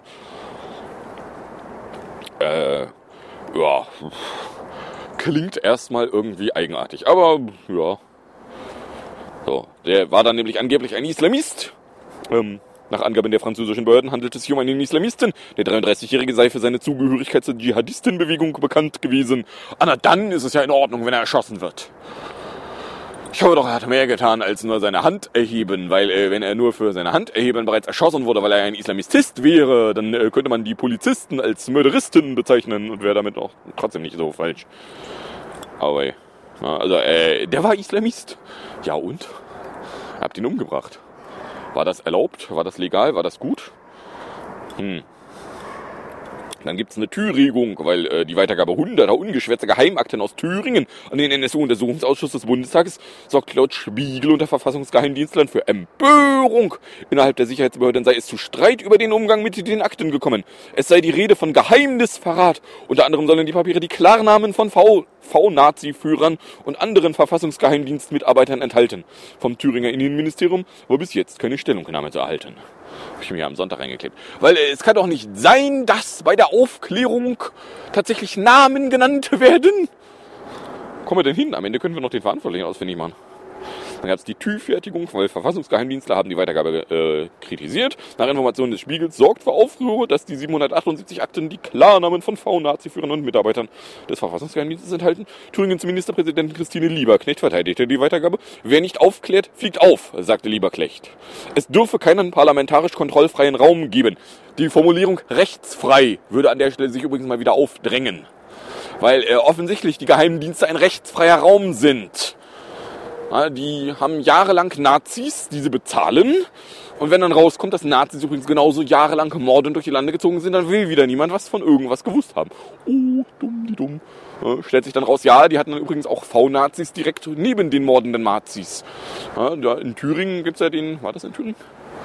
Ja, klingt erstmal irgendwie eigenartig, aber ja. So, der war dann nämlich angeblich ein Islamist. Nach Angaben der französischen Behörden handelt es sich um einen Islamisten. Der 33-Jährige sei für seine Zugehörigkeit zur Dschihadistenbewegung bekannt gewesen. Na dann ist es ja in Ordnung, wenn er erschossen wird. Ich hoffe doch, er hat mehr getan als nur seine Hand erheben, weil wenn er nur für seine Hand erheben bereits erschossen wurde, weil er ein Islamistist wäre, dann könnte man die Polizisten als Mörderisten bezeichnen und wäre damit auch trotzdem nicht so falsch. Aber also, der war Islamist. Ja und? Habt ihn umgebracht. War das erlaubt? War das legal? War das gut? Dann gibt es eine Thürigung, weil die Weitergabe hunderter ungeschwärzter Geheimakten aus Thüringen an den NSU-Untersuchungsausschuss des Bundestages sorgt laut Spiegel und der Verfassungsgeheimdienstlern für Empörung. Innerhalb der Sicherheitsbehörden sei es zu Streit über den Umgang mit den Akten gekommen. Es sei die Rede von Geheimnisverrat. Unter anderem sollen die Papiere die Klarnamen von V-Nazi-Führern und anderen Verfassungsgeheimdienstmitarbeitern enthalten. Vom Thüringer Innenministerium war bis jetzt keine Stellungnahme zu erhalten. Habe ich mir am Sonntag reingeklebt. Weil es kann doch nicht sein, dass bei der Aufklärung tatsächlich Namen genannt werden. Kommen wir denn hin? Am Ende können wir noch den Verantwortlichen ausfindig machen. Dann gab es die TÜV-Fertigung, weil Verfassungsgeheimdienstler haben die Weitergabe kritisiert. Nach Informationen des Spiegels sorgt für Aufruhr, dass die 778 Akten die Klarnamen von V-Nazi-Führern und Mitarbeitern des Verfassungsgeheimdienstes enthalten. Thüringens Ministerpräsidentin Christine Lieberknecht verteidigte die Weitergabe. Wer nicht aufklärt, fliegt auf, sagte Lieberknecht. Es dürfe keinen parlamentarisch kontrollfreien Raum geben. Die Formulierung rechtsfrei würde an der Stelle sich übrigens mal wieder aufdrängen. Weil offensichtlich die Geheimdienste ein rechtsfreier Raum sind. Ja, die haben jahrelang Nazis, die sie bezahlen. Und wenn dann rauskommt, dass Nazis übrigens genauso jahrelang mordend durch die Lande gezogen sind, dann will wieder niemand was von irgendwas gewusst haben. Oh, dumm. Ja, stellt sich dann raus, ja, die hatten dann übrigens auch V-Nazis direkt neben den mordenden Nazis. Ja, da in Thüringen gibt es ja den, war das in Thüringen?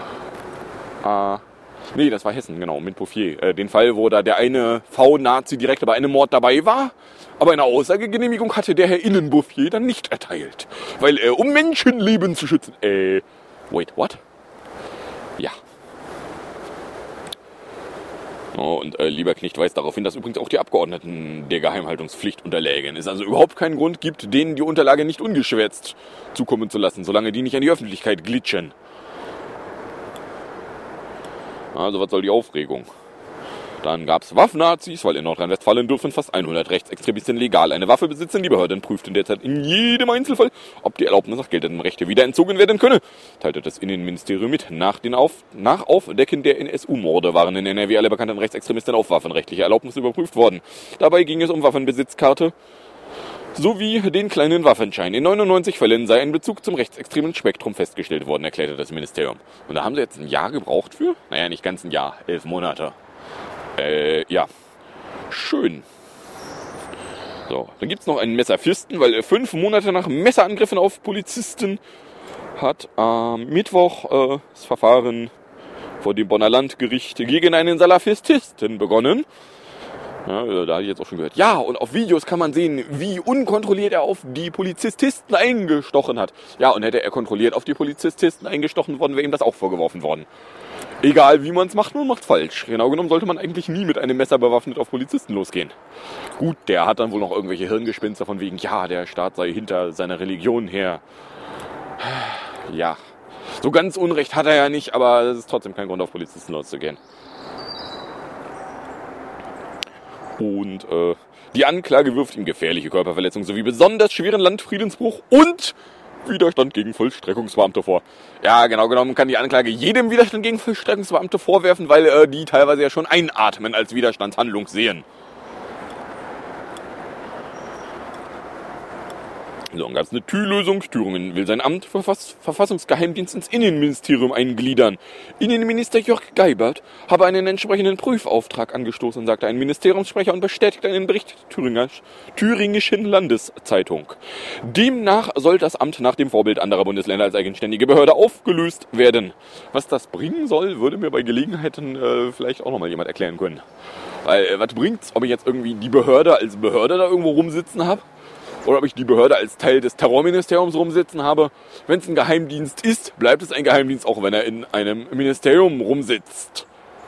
Nee, das war Hessen, genau, mit Bouffier. Den Fall, wo da der eine V-Nazi direkt bei einem Mord dabei war, aber eine Aussagegenehmigung hatte der Herr Innenbouffier dann nicht erteilt. Weil um Menschenleben zu schützen. Wait, what? Ja. Oh, und Lieberknecht weist darauf hin, dass übrigens auch die Abgeordneten der Geheimhaltungspflicht unterlägen. Es also überhaupt keinen Grund gibt, denen die Unterlage nicht ungeschwärzt zukommen zu lassen, solange die nicht an die Öffentlichkeit glitschen. Also was soll die Aufregung? Dann gab es Waffennazis, weil in Nordrhein-Westfalen dürfen fast 100 Rechtsextremisten legal eine Waffe besitzen. Die Behörden prüften derzeit in jedem Einzelfall, ob die Erlaubnis nach geltendem Rechte wieder entzogen werden könne, teilte das Innenministerium mit. Nach Aufdecken der NSU-Morde waren in NRW alle bekannten Rechtsextremisten auf waffenrechtliche Erlaubnis überprüft worden. Dabei ging es um Waffenbesitzkarte sowie den kleinen Waffenschein. In 99 Fällen sei ein Bezug zum rechtsextremen Spektrum festgestellt worden, erklärte das Ministerium. Und da haben sie jetzt ein Jahr gebraucht für? Naja, nicht ganz ein Jahr, 11 Monate. Ja. Schön. So, dann gibt es noch einen Messerfisten, weil 5 Monate nach Messerangriffen auf Polizisten hat am Mittwoch das Verfahren vor dem Bonner Landgericht gegen einen Salafististen begonnen. Ja, da habe ich jetzt auch schon gehört. Ja, und auf Videos kann man sehen, wie unkontrolliert er auf die Polizisten eingestochen hat. Ja, und hätte er kontrolliert auf die Polizisten eingestochen worden, wäre ihm das auch vorgeworfen worden. Egal wie man es macht, man macht falsch. Genau genommen sollte man eigentlich nie mit einem Messer bewaffnet auf Polizisten losgehen. Gut, der hat dann wohl noch irgendwelche Hirngespinste von wegen, ja, der Staat sei hinter seiner Religion her. Ja, so ganz Unrecht hat er ja nicht, aber das ist trotzdem kein Grund, auf Polizisten loszugehen. Und die Anklage wirft ihm gefährliche Körperverletzung sowie besonders schweren Landfriedensbruch und Widerstand gegen Vollstreckungsbeamte vor. Ja, genau genommen kann die Anklage jedem Widerstand gegen Vollstreckungsbeamte vorwerfen, weil die teilweise ja schon Einatmen als Widerstandshandlung sehen. So, dann gab es eine Tür-Lösung. Thüringen will sein Amt für Verfassungsgeheimdienst ins Innenministerium eingliedern. Innenminister Jörg Geibert habe einen entsprechenden Prüfauftrag angestoßen, sagte ein Ministeriumssprecher und bestätigte einen Bericht der Thüringischen Landeszeitung. Demnach soll das Amt nach dem Vorbild anderer Bundesländer als eigenständige Behörde aufgelöst werden. Was das bringen soll, würde mir bei Gelegenheiten vielleicht auch nochmal jemand erklären können. Weil, was bringt's, ob ich jetzt irgendwie die Behörde als Behörde da irgendwo rumsitzen habe? Oder ob ich die Behörde als Teil des Terrorministeriums rumsitzen habe. Wenn es ein Geheimdienst ist, bleibt es ein Geheimdienst, auch wenn er in einem Ministerium rumsitzt.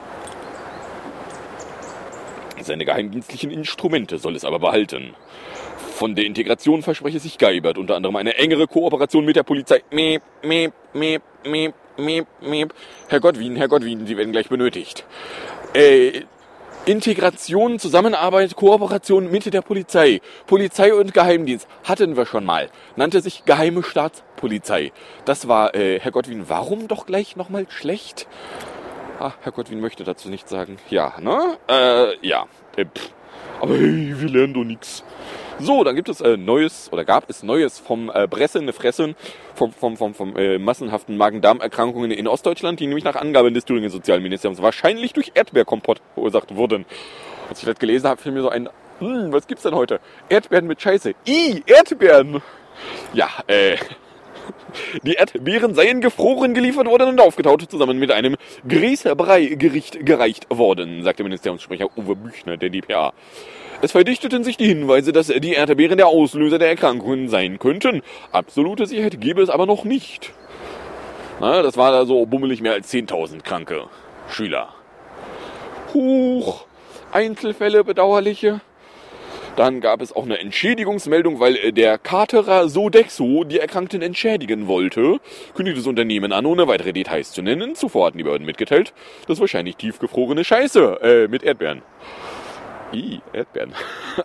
Seine geheimdienstlichen Instrumente soll es aber behalten. Von der Integration verspreche sich Geibert unter anderem eine engere Kooperation mit der Polizei. Meep, meep, meep, meep, meep, meep. Herr Gottwin, Sie werden gleich benötigt. Integration, Zusammenarbeit, Kooperation mit der Polizei. Polizei und Geheimdienst hatten wir schon mal. Nannte sich Geheime Staatspolizei. Das war, Herr Gottwin, warum doch gleich nochmal schlecht? Ah, Herr Gottwin möchte dazu nichts sagen. Ja, ne? Ja. Aber hey, wir lernen doch nichts. So, dann gibt es gab es Neues vom Fressen vom massenhaften Magen-Darm-Erkrankungen in Ostdeutschland, die nämlich nach Angaben des Thüringer Sozialministeriums wahrscheinlich durch Erdbeerkompott verursacht wurden. Als ich das gelesen habe, fiel mir so ein, was gibt's denn heute? Erdbeeren mit Scheiße. Erdbeeren! Ja, die Erdbeeren seien gefroren geliefert worden und aufgetaut, zusammen mit einem Grießbrei-Gericht gereicht worden, sagte Ministeriumssprecher Uwe Büchner der dpa. Es verdichteten sich die Hinweise, dass die Erdbeeren der Auslöser der Erkrankungen sein könnten. Absolute Sicherheit gäbe es aber noch nicht. Na, das war da so bummelig mehr als 10.000 kranke Schüler. Huch, Einzelfälle, bedauerliche. Dann gab es auch eine Entschädigungsmeldung, weil der Katerer Sodexo die Erkrankten entschädigen wollte. Kündigte das Unternehmen an, ohne weitere Details zu nennen. Zuvor hatten die Behörden mitgeteilt, dass wahrscheinlich tiefgefrorene Scheiße mit Erdbeeren. Erdbeeren.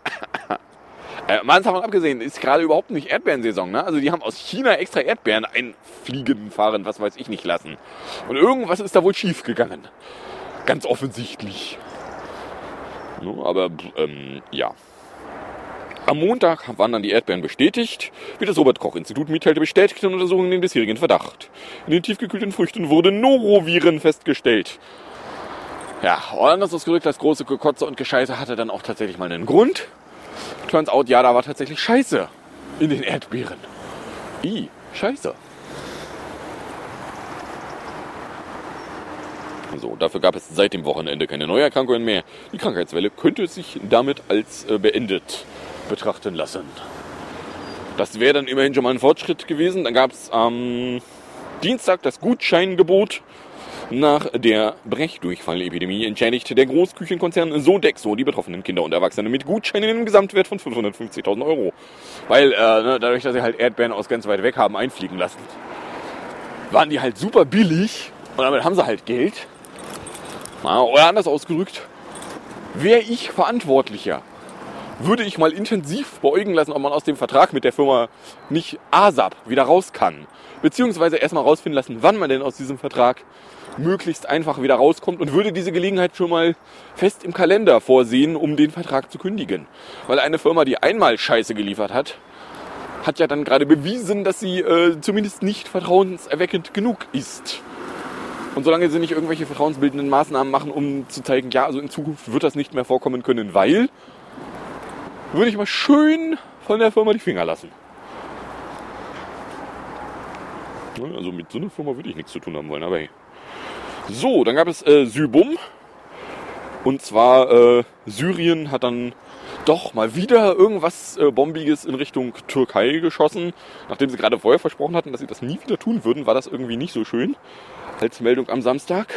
Mal davon abgesehen, ist gerade überhaupt nicht Erdbeerensaison, ne? Also die haben aus China extra Erdbeeren einfliegen, fahren, was weiß ich nicht lassen. Und irgendwas ist da wohl schief gegangen. Ganz offensichtlich. No, aber, ja. Am Montag waren dann die Erdbeeren bestätigt, wie das Robert-Koch-Institut mitteilte, bestätigten Untersuchungen den bisherigen Verdacht. In den tiefgekühlten Früchten wurden Noroviren festgestellt. Ja, anders ausgedrückt, das große Gekotze und Gescheiße hatte dann auch tatsächlich mal einen Grund. Turns out, ja, da war tatsächlich Scheiße in den Erdbeeren. Scheiße. So, dafür gab es seit dem Wochenende keine Neuerkrankungen mehr. Die Krankheitswelle könnte sich damit als beendet betrachten lassen. Das wäre dann immerhin schon mal ein Fortschritt gewesen. Dann gab es am Dienstag das Gutscheingebot. Nach der Brechdurchfall-Epidemie entschädigte der Großküchenkonzern Sodexo die betroffenen Kinder und Erwachsene mit Gutscheinen im Gesamtwert von 550.000 Euro. Weil dadurch, dass sie halt Erdbeeren aus ganz weit weg haben einfliegen lassen, waren die halt super billig und damit haben sie halt Geld. Oder anders ausgedrückt, wäre ich verantwortlicher, würde ich mal intensiv beäugen lassen, ob man aus dem Vertrag mit der Firma nicht ASAP wieder raus kann. Beziehungsweise erstmal rausfinden lassen, wann man denn aus diesem Vertrag möglichst einfach wieder rauskommt und würde diese Gelegenheit schon mal fest im Kalender vorsehen, um den Vertrag zu kündigen. Weil eine Firma, die einmal Scheiße geliefert hat, hat ja dann gerade bewiesen, dass sie zumindest nicht vertrauenserweckend genug ist. Und solange sie nicht irgendwelche vertrauensbildenden Maßnahmen machen, um zu zeigen, ja, also in Zukunft wird das nicht mehr vorkommen können, weil, würde ich mal schön von der Firma die Finger lassen. Also mit so einer Firma würde ich nichts zu tun haben wollen, aber hey. So, dann gab es Sybum. Und zwar Syrien hat dann doch mal wieder irgendwas Bombiges in Richtung Türkei geschossen. Nachdem sie gerade vorher versprochen hatten, dass sie das nie wieder tun würden, war das irgendwie nicht so schön. Als Meldung am Samstag.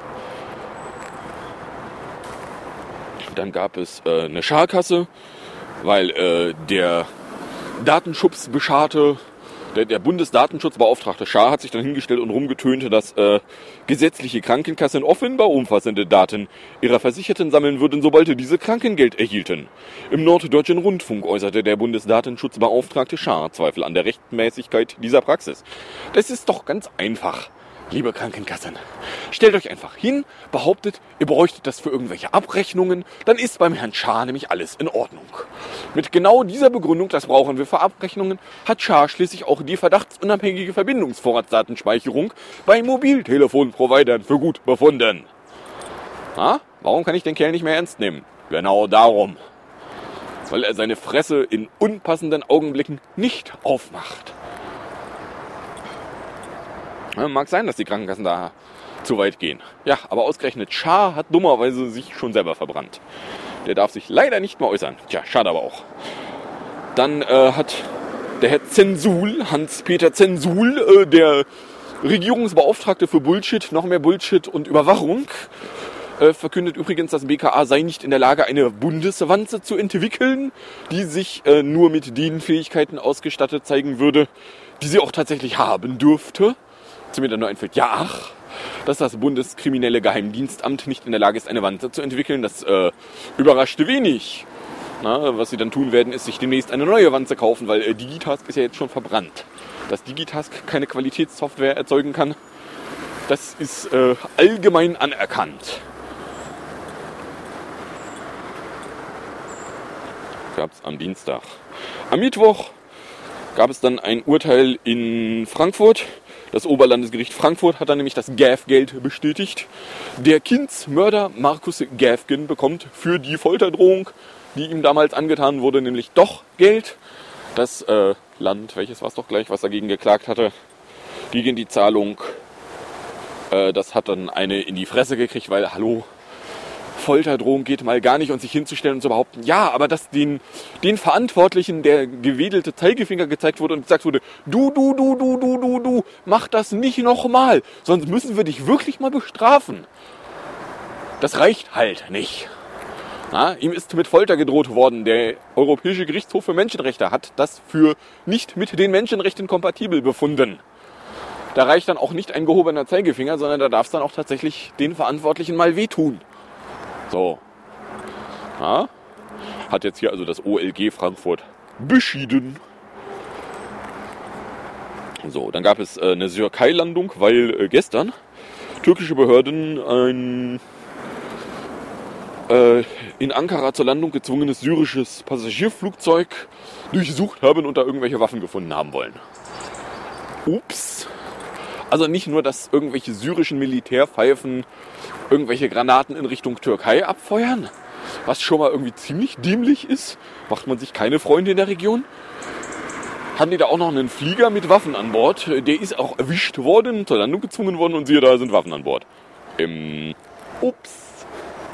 Dann gab es eine Scharkasse, weil der Datenschutzbescharte, der Bundesdatenschutzbeauftragte Schaar hat sich dann hingestellt und rumgetönt, dass gesetzliche Krankenkassen offenbar umfassende Daten ihrer Versicherten sammeln würden, sobald diese Krankengeld erhielten. Im Norddeutschen Rundfunk äußerte der Bundesdatenschutzbeauftragte Schaar Zweifel an der Rechtmäßigkeit dieser Praxis. Das ist doch ganz einfach. Liebe Krankenkassen, stellt euch einfach hin, behauptet, ihr bräuchtet das für irgendwelche Abrechnungen, dann ist beim Herrn Schaar nämlich alles in Ordnung. Mit genau dieser Begründung, das brauchen wir für Abrechnungen, hat Schaar schließlich auch die verdachtsunabhängige Verbindungsvorratsdatenspeicherung bei Mobiltelefonprovidern für gut befunden. Na, warum kann ich den Kerl nicht mehr ernst nehmen? Genau darum. Weil er seine Fresse in unpassenden Augenblicken nicht aufmacht. Mag sein, dass die Krankenkassen da zu weit gehen. Ja, aber ausgerechnet Schaar hat dummerweise sich schon selber verbrannt. Der darf sich leider nicht mehr äußern. Tja, schade aber auch. Dann hat der Herr Zensul, Hans-Peter Zensul, der Regierungsbeauftragte für Bullshit, noch mehr Bullshit und Überwachung, verkündet übrigens, das BKA sei nicht in der Lage, eine Bundeswanze zu entwickeln, die sich nur mit den Fähigkeiten ausgestattet zeigen würde, die sie auch tatsächlich haben dürfte. Zu mir dann nur einfällt, ja, dass das Bundeskriminelle Geheimdienstamt nicht in der Lage ist, eine Wanze zu entwickeln, das überraschte wenig. Na, was sie dann tun werden, ist sich demnächst eine neue Wanze kaufen, weil Digitask ist ja jetzt schon verbrannt. Dass Digitask keine Qualitätssoftware erzeugen kann, das ist allgemein anerkannt. Gab es am Dienstag. Am Mittwoch gab es dann ein Urteil in Frankfurt. Das Oberlandesgericht Frankfurt hat dann nämlich das Gäfgeld bestätigt. Der Kindsmörder Markus Gäfgen bekommt für die Folterdrohung, die ihm damals angetan wurde, nämlich doch Geld. Das Land, welches war es doch gleich, was dagegen geklagt hatte, gegen die Zahlung, das hat dann eine in die Fresse gekriegt, weil, hallo, Folterdrohung geht mal gar nicht und sich hinzustellen und zu behaupten, ja, aber dass den Verantwortlichen der gewedelte Zeigefinger gezeigt wurde und gesagt wurde, du, mach das nicht nochmal, sonst müssen wir dich wirklich mal bestrafen. Das reicht halt nicht. Na, ihm ist mit Folter gedroht worden. Der Europäische Gerichtshof für Menschenrechte hat das für nicht mit den Menschenrechten kompatibel befunden. Da reicht dann auch nicht ein gehobener Zeigefinger, sondern da darf es dann auch tatsächlich den Verantwortlichen mal wehtun. So. Ja. Hat jetzt hier also das OLG Frankfurt beschieden. So, dann gab es eine Türkei-Landung, weil gestern türkische Behörden ein in Ankara zur Landung gezwungenes syrisches Passagierflugzeug durchsucht haben und da irgendwelche Waffen gefunden haben wollen. Ups. Also nicht nur, dass irgendwelche syrischen Militärpfeifen irgendwelche Granaten in Richtung Türkei abfeuern, was schon mal irgendwie ziemlich dämlich ist, macht man sich keine Freunde in der Region. Haben die da auch noch einen Flieger mit Waffen an Bord, der ist auch erwischt worden, zur Landung gezwungen worden und siehe, da sind Waffen an Bord. Ups.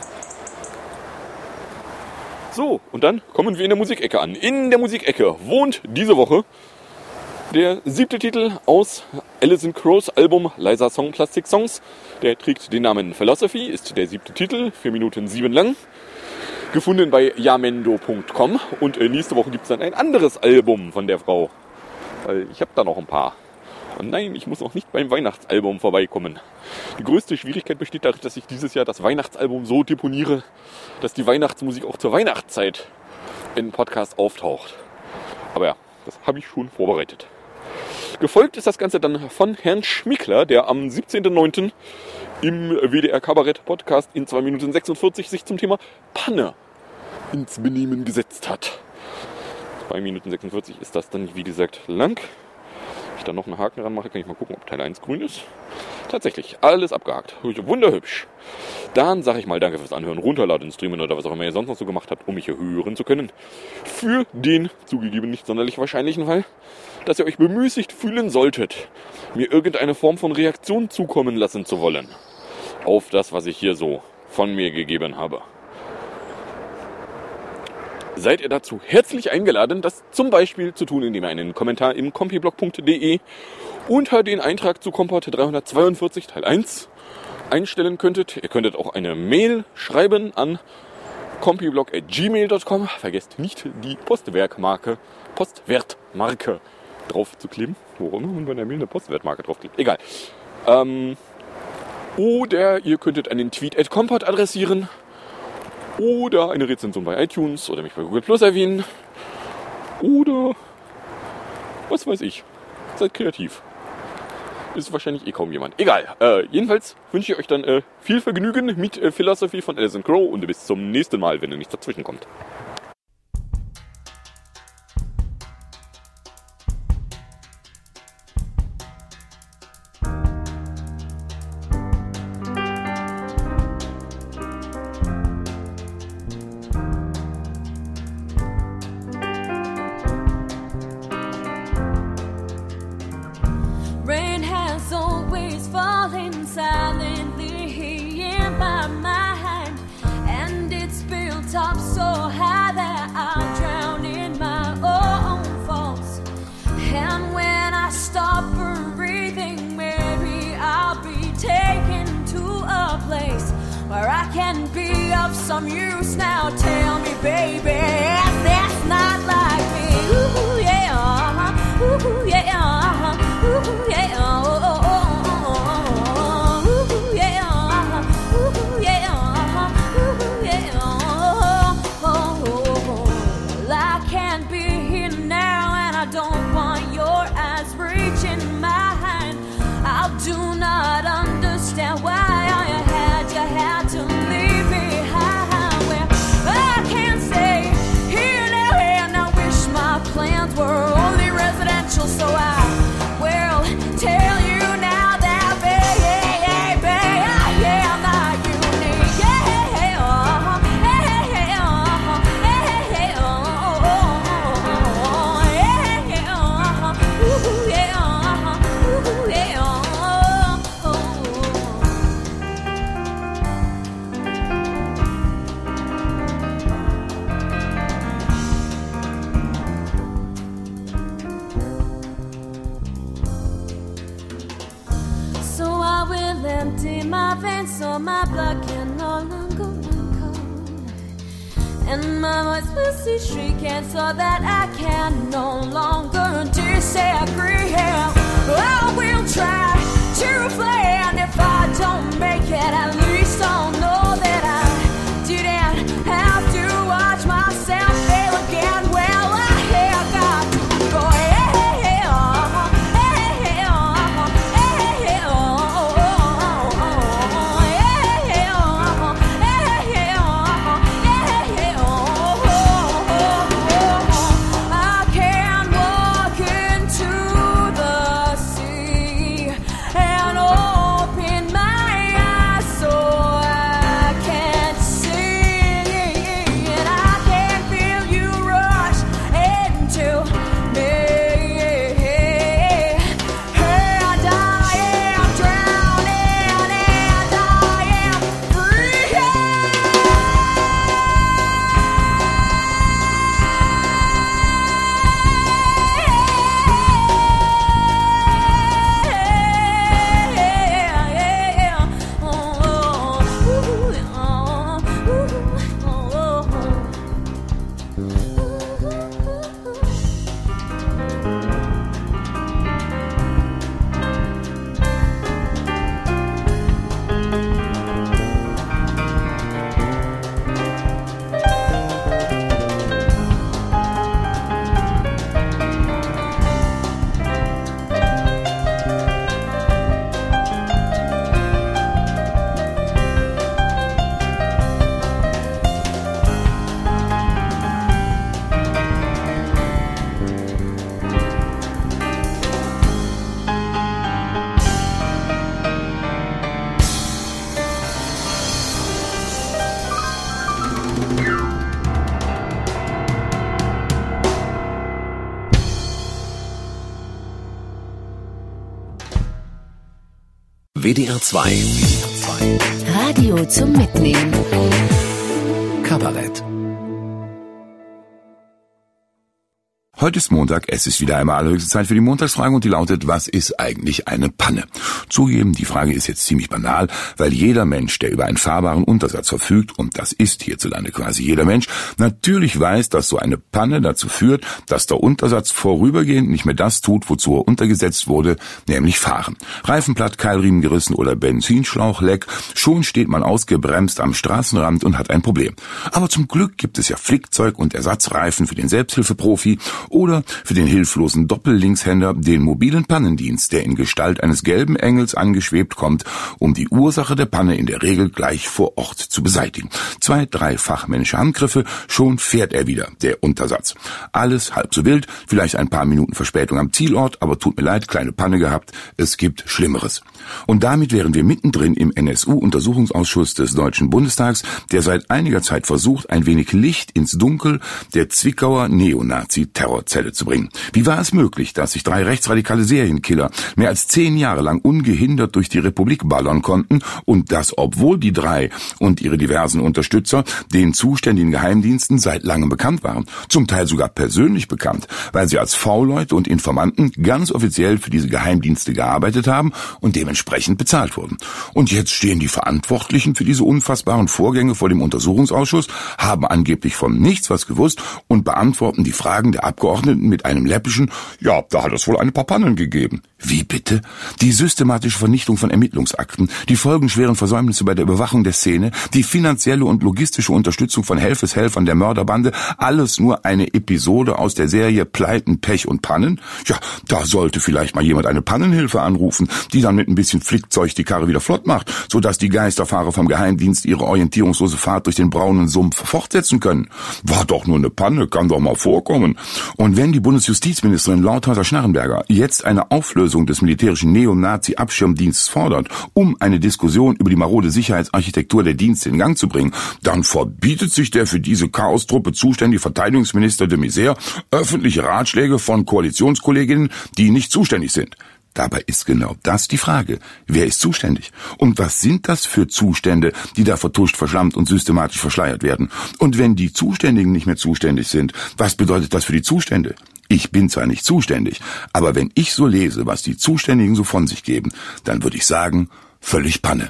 So, und dann kommen wir in der Musikecke an. In der Musikecke wohnt diese Woche der 7. Titel aus Alison Krauss Album Leiser Song Plastic Songs. Der trägt den Namen Philosophy, ist der 7. Titel, 4 Minuten 7 lang. Gefunden bei yamendo.com. Und nächste Woche gibt es dann ein anderes Album von der Frau. Weil ich habe da noch ein paar. Und nein, ich muss noch nicht beim Weihnachtsalbum vorbeikommen. Die größte Schwierigkeit besteht darin, dass ich dieses Jahr das Weihnachtsalbum so deponiere, dass die Weihnachtsmusik auch zur Weihnachtszeit in Podcast auftaucht. Aber ja, das habe ich schon vorbereitet. Gefolgt ist das Ganze dann von Herrn Schmickler, der am 17.09. im WDR Kabarett Podcast in 2 Minuten 46 sich zum Thema Panne ins Benehmen gesetzt hat. 2 Minuten 46 ist das dann, wie gesagt, lang. Wenn ich da noch einen Haken dran mache, kann ich mal gucken, ob Teil 1 grün ist. Tatsächlich, alles abgehakt. Wunderhübsch. Dann sage ich mal danke fürs Anhören, Runterladen, Streamen oder was auch immer ihr sonst noch so gemacht habt, um mich hier hören zu können. Für den zugegeben nicht sonderlich wahrscheinlichen Fall, dass ihr euch bemüßigt fühlen solltet, mir irgendeine Form von Reaktion zukommen lassen zu wollen auf das, was ich hier so von mir gegeben habe. Seid ihr dazu herzlich eingeladen, das zum Beispiel zu tun, indem ihr einen Kommentar im compiblog.de unter den Eintrag zu Kompott 342 Teil 1 einstellen könntet. Ihr könntet auch eine Mail schreiben an compiblog@gmail.com. Vergesst nicht, die Postwertmarke drauf zu kleben. Warum man bei der Mail eine Postwertmarke draufklebt? Egal. Oder ihr könntet einen Tweet @kompott adressieren. Oder eine Rezension bei iTunes oder mich bei Google Plus erwähnen. Oder was weiß ich. Seid kreativ. ist wahrscheinlich kaum jemand. Egal. Jedenfalls wünsche ich euch dann viel Vergnügen mit Philosophy von Alison Crow und bis zum nächsten Mal, wenn nichts dazwischen kommt. Silently in my mind, and it's built up so high that I'll drown in my own faults. And when I stop breathing, maybe I'll be taken to a place where I can be of some use. Now tell me, baby, that's not like me. Ooh yeah, ooh yeah, ooh yeah, oh, oh, oh. Do not understand why you had to leave behind. Well, I can't say here and I wish my plans were only residential, so I will tell you now that baby, I'm not unique. Empty my veins so my blood can no longer run cold, and my voice will cease shrieking so that I can no longer disagree. I will try to play, and if I don't make it, at least I'll know that I didn't have to watch myself fail again. Well, I have got to go. WDR 2. Radio zum Mitnehmen. Kabarett. Heute ist Montag, es ist wieder einmal allerhöchste Zeit für die Montagsfrage und die lautet, was ist eigentlich eine Panne? Zugeben, die Frage ist jetzt ziemlich banal, weil jeder Mensch, der über einen fahrbaren Untersatz verfügt, und das ist hierzulande quasi jeder Mensch, natürlich weiß, dass so eine Panne dazu führt, dass der Untersatz vorübergehend nicht mehr das tut, wozu er untergesetzt wurde, nämlich fahren. Reifen platt, Keilriemen gerissen oder Benzinschlauch leck, schon steht man ausgebremst am Straßenrand und hat ein Problem. Aber zum Glück gibt es ja Flickzeug und Ersatzreifen für den Selbsthilfeprofi Oder für den hilflosen Doppellinkshänder den mobilen Pannendienst, der in Gestalt eines gelben Engels angeschwebt kommt, um die Ursache der Panne in der Regel gleich vor Ort zu beseitigen. 2-3 fachmännische Handgriffe, schon fährt er wieder, der Untersatz. Alles halb so wild, vielleicht ein paar Minuten Verspätung am Zielort, aber tut mir leid, kleine Panne gehabt, es gibt Schlimmeres. Und damit wären wir mittendrin im NSU-Untersuchungsausschuss des Deutschen Bundestags, der seit einiger Zeit versucht, ein wenig Licht ins Dunkel der Zwickauer Neonazi-Terrorzelle zu bringen. Wie war es möglich, dass sich 3 rechtsradikale Serienkiller mehr als 10 Jahre lang ungehindert durch die Republik ballern konnten und das, obwohl die 3 und ihre diversen Unterstützer den zuständigen Geheimdiensten seit langem bekannt waren, zum Teil sogar persönlich bekannt, weil sie als V-Leute und Informanten ganz offiziell für diese Geheimdienste gearbeitet haben und dementsprechend bezahlt wurden. Und jetzt stehen die Verantwortlichen für diese unfassbaren Vorgänge vor dem Untersuchungsausschuss, haben angeblich von nichts was gewusst und beantworten die Fragen der Abgeordneten mit einem läppischen, ja, da hat es wohl ein paar Pannen gegeben. Wie bitte? Die systematische Vernichtung von Ermittlungsakten, die folgenschweren Versäumnisse bei der Überwachung der Szene, die finanzielle und logistische Unterstützung von Helfershelfern der Mörderbande, alles nur eine Episode aus der Serie Pleiten, Pech und Pannen? Ja, da sollte vielleicht mal jemand eine Pannenhilfe anrufen, die dann mit ein bisschen Flickzeug die Karre wieder flott macht, sodass die Geisterfahrer vom Geheimdienst ihre orientierungslose Fahrt durch den braunen Sumpf fortsetzen können. War doch nur eine Panne, kann doch mal vorkommen. Und wenn die Bundesjustizministerin Lauthäuser-Schnarrenberger jetzt eine Auflösung des militärischen Neonazi-Abschirmdienstes fordert, um eine Diskussion über die marode Sicherheitsarchitektur der Dienste in Gang zu bringen, dann verbietet sich der für diese Chaostruppe zuständige Verteidigungsminister de Maizière öffentliche Ratschläge von Koalitionskolleginnen, die nicht zuständig sind. Dabei ist genau das die Frage. Wer ist zuständig? Und was sind das für Zustände, die da vertuscht, verschlammt und systematisch verschleiert werden? Und wenn die Zuständigen nicht mehr zuständig sind, was bedeutet das für die Zustände? Ich bin zwar nicht zuständig, aber wenn ich so lese, was die Zuständigen so von sich geben, dann würde ich sagen, völlig Panne.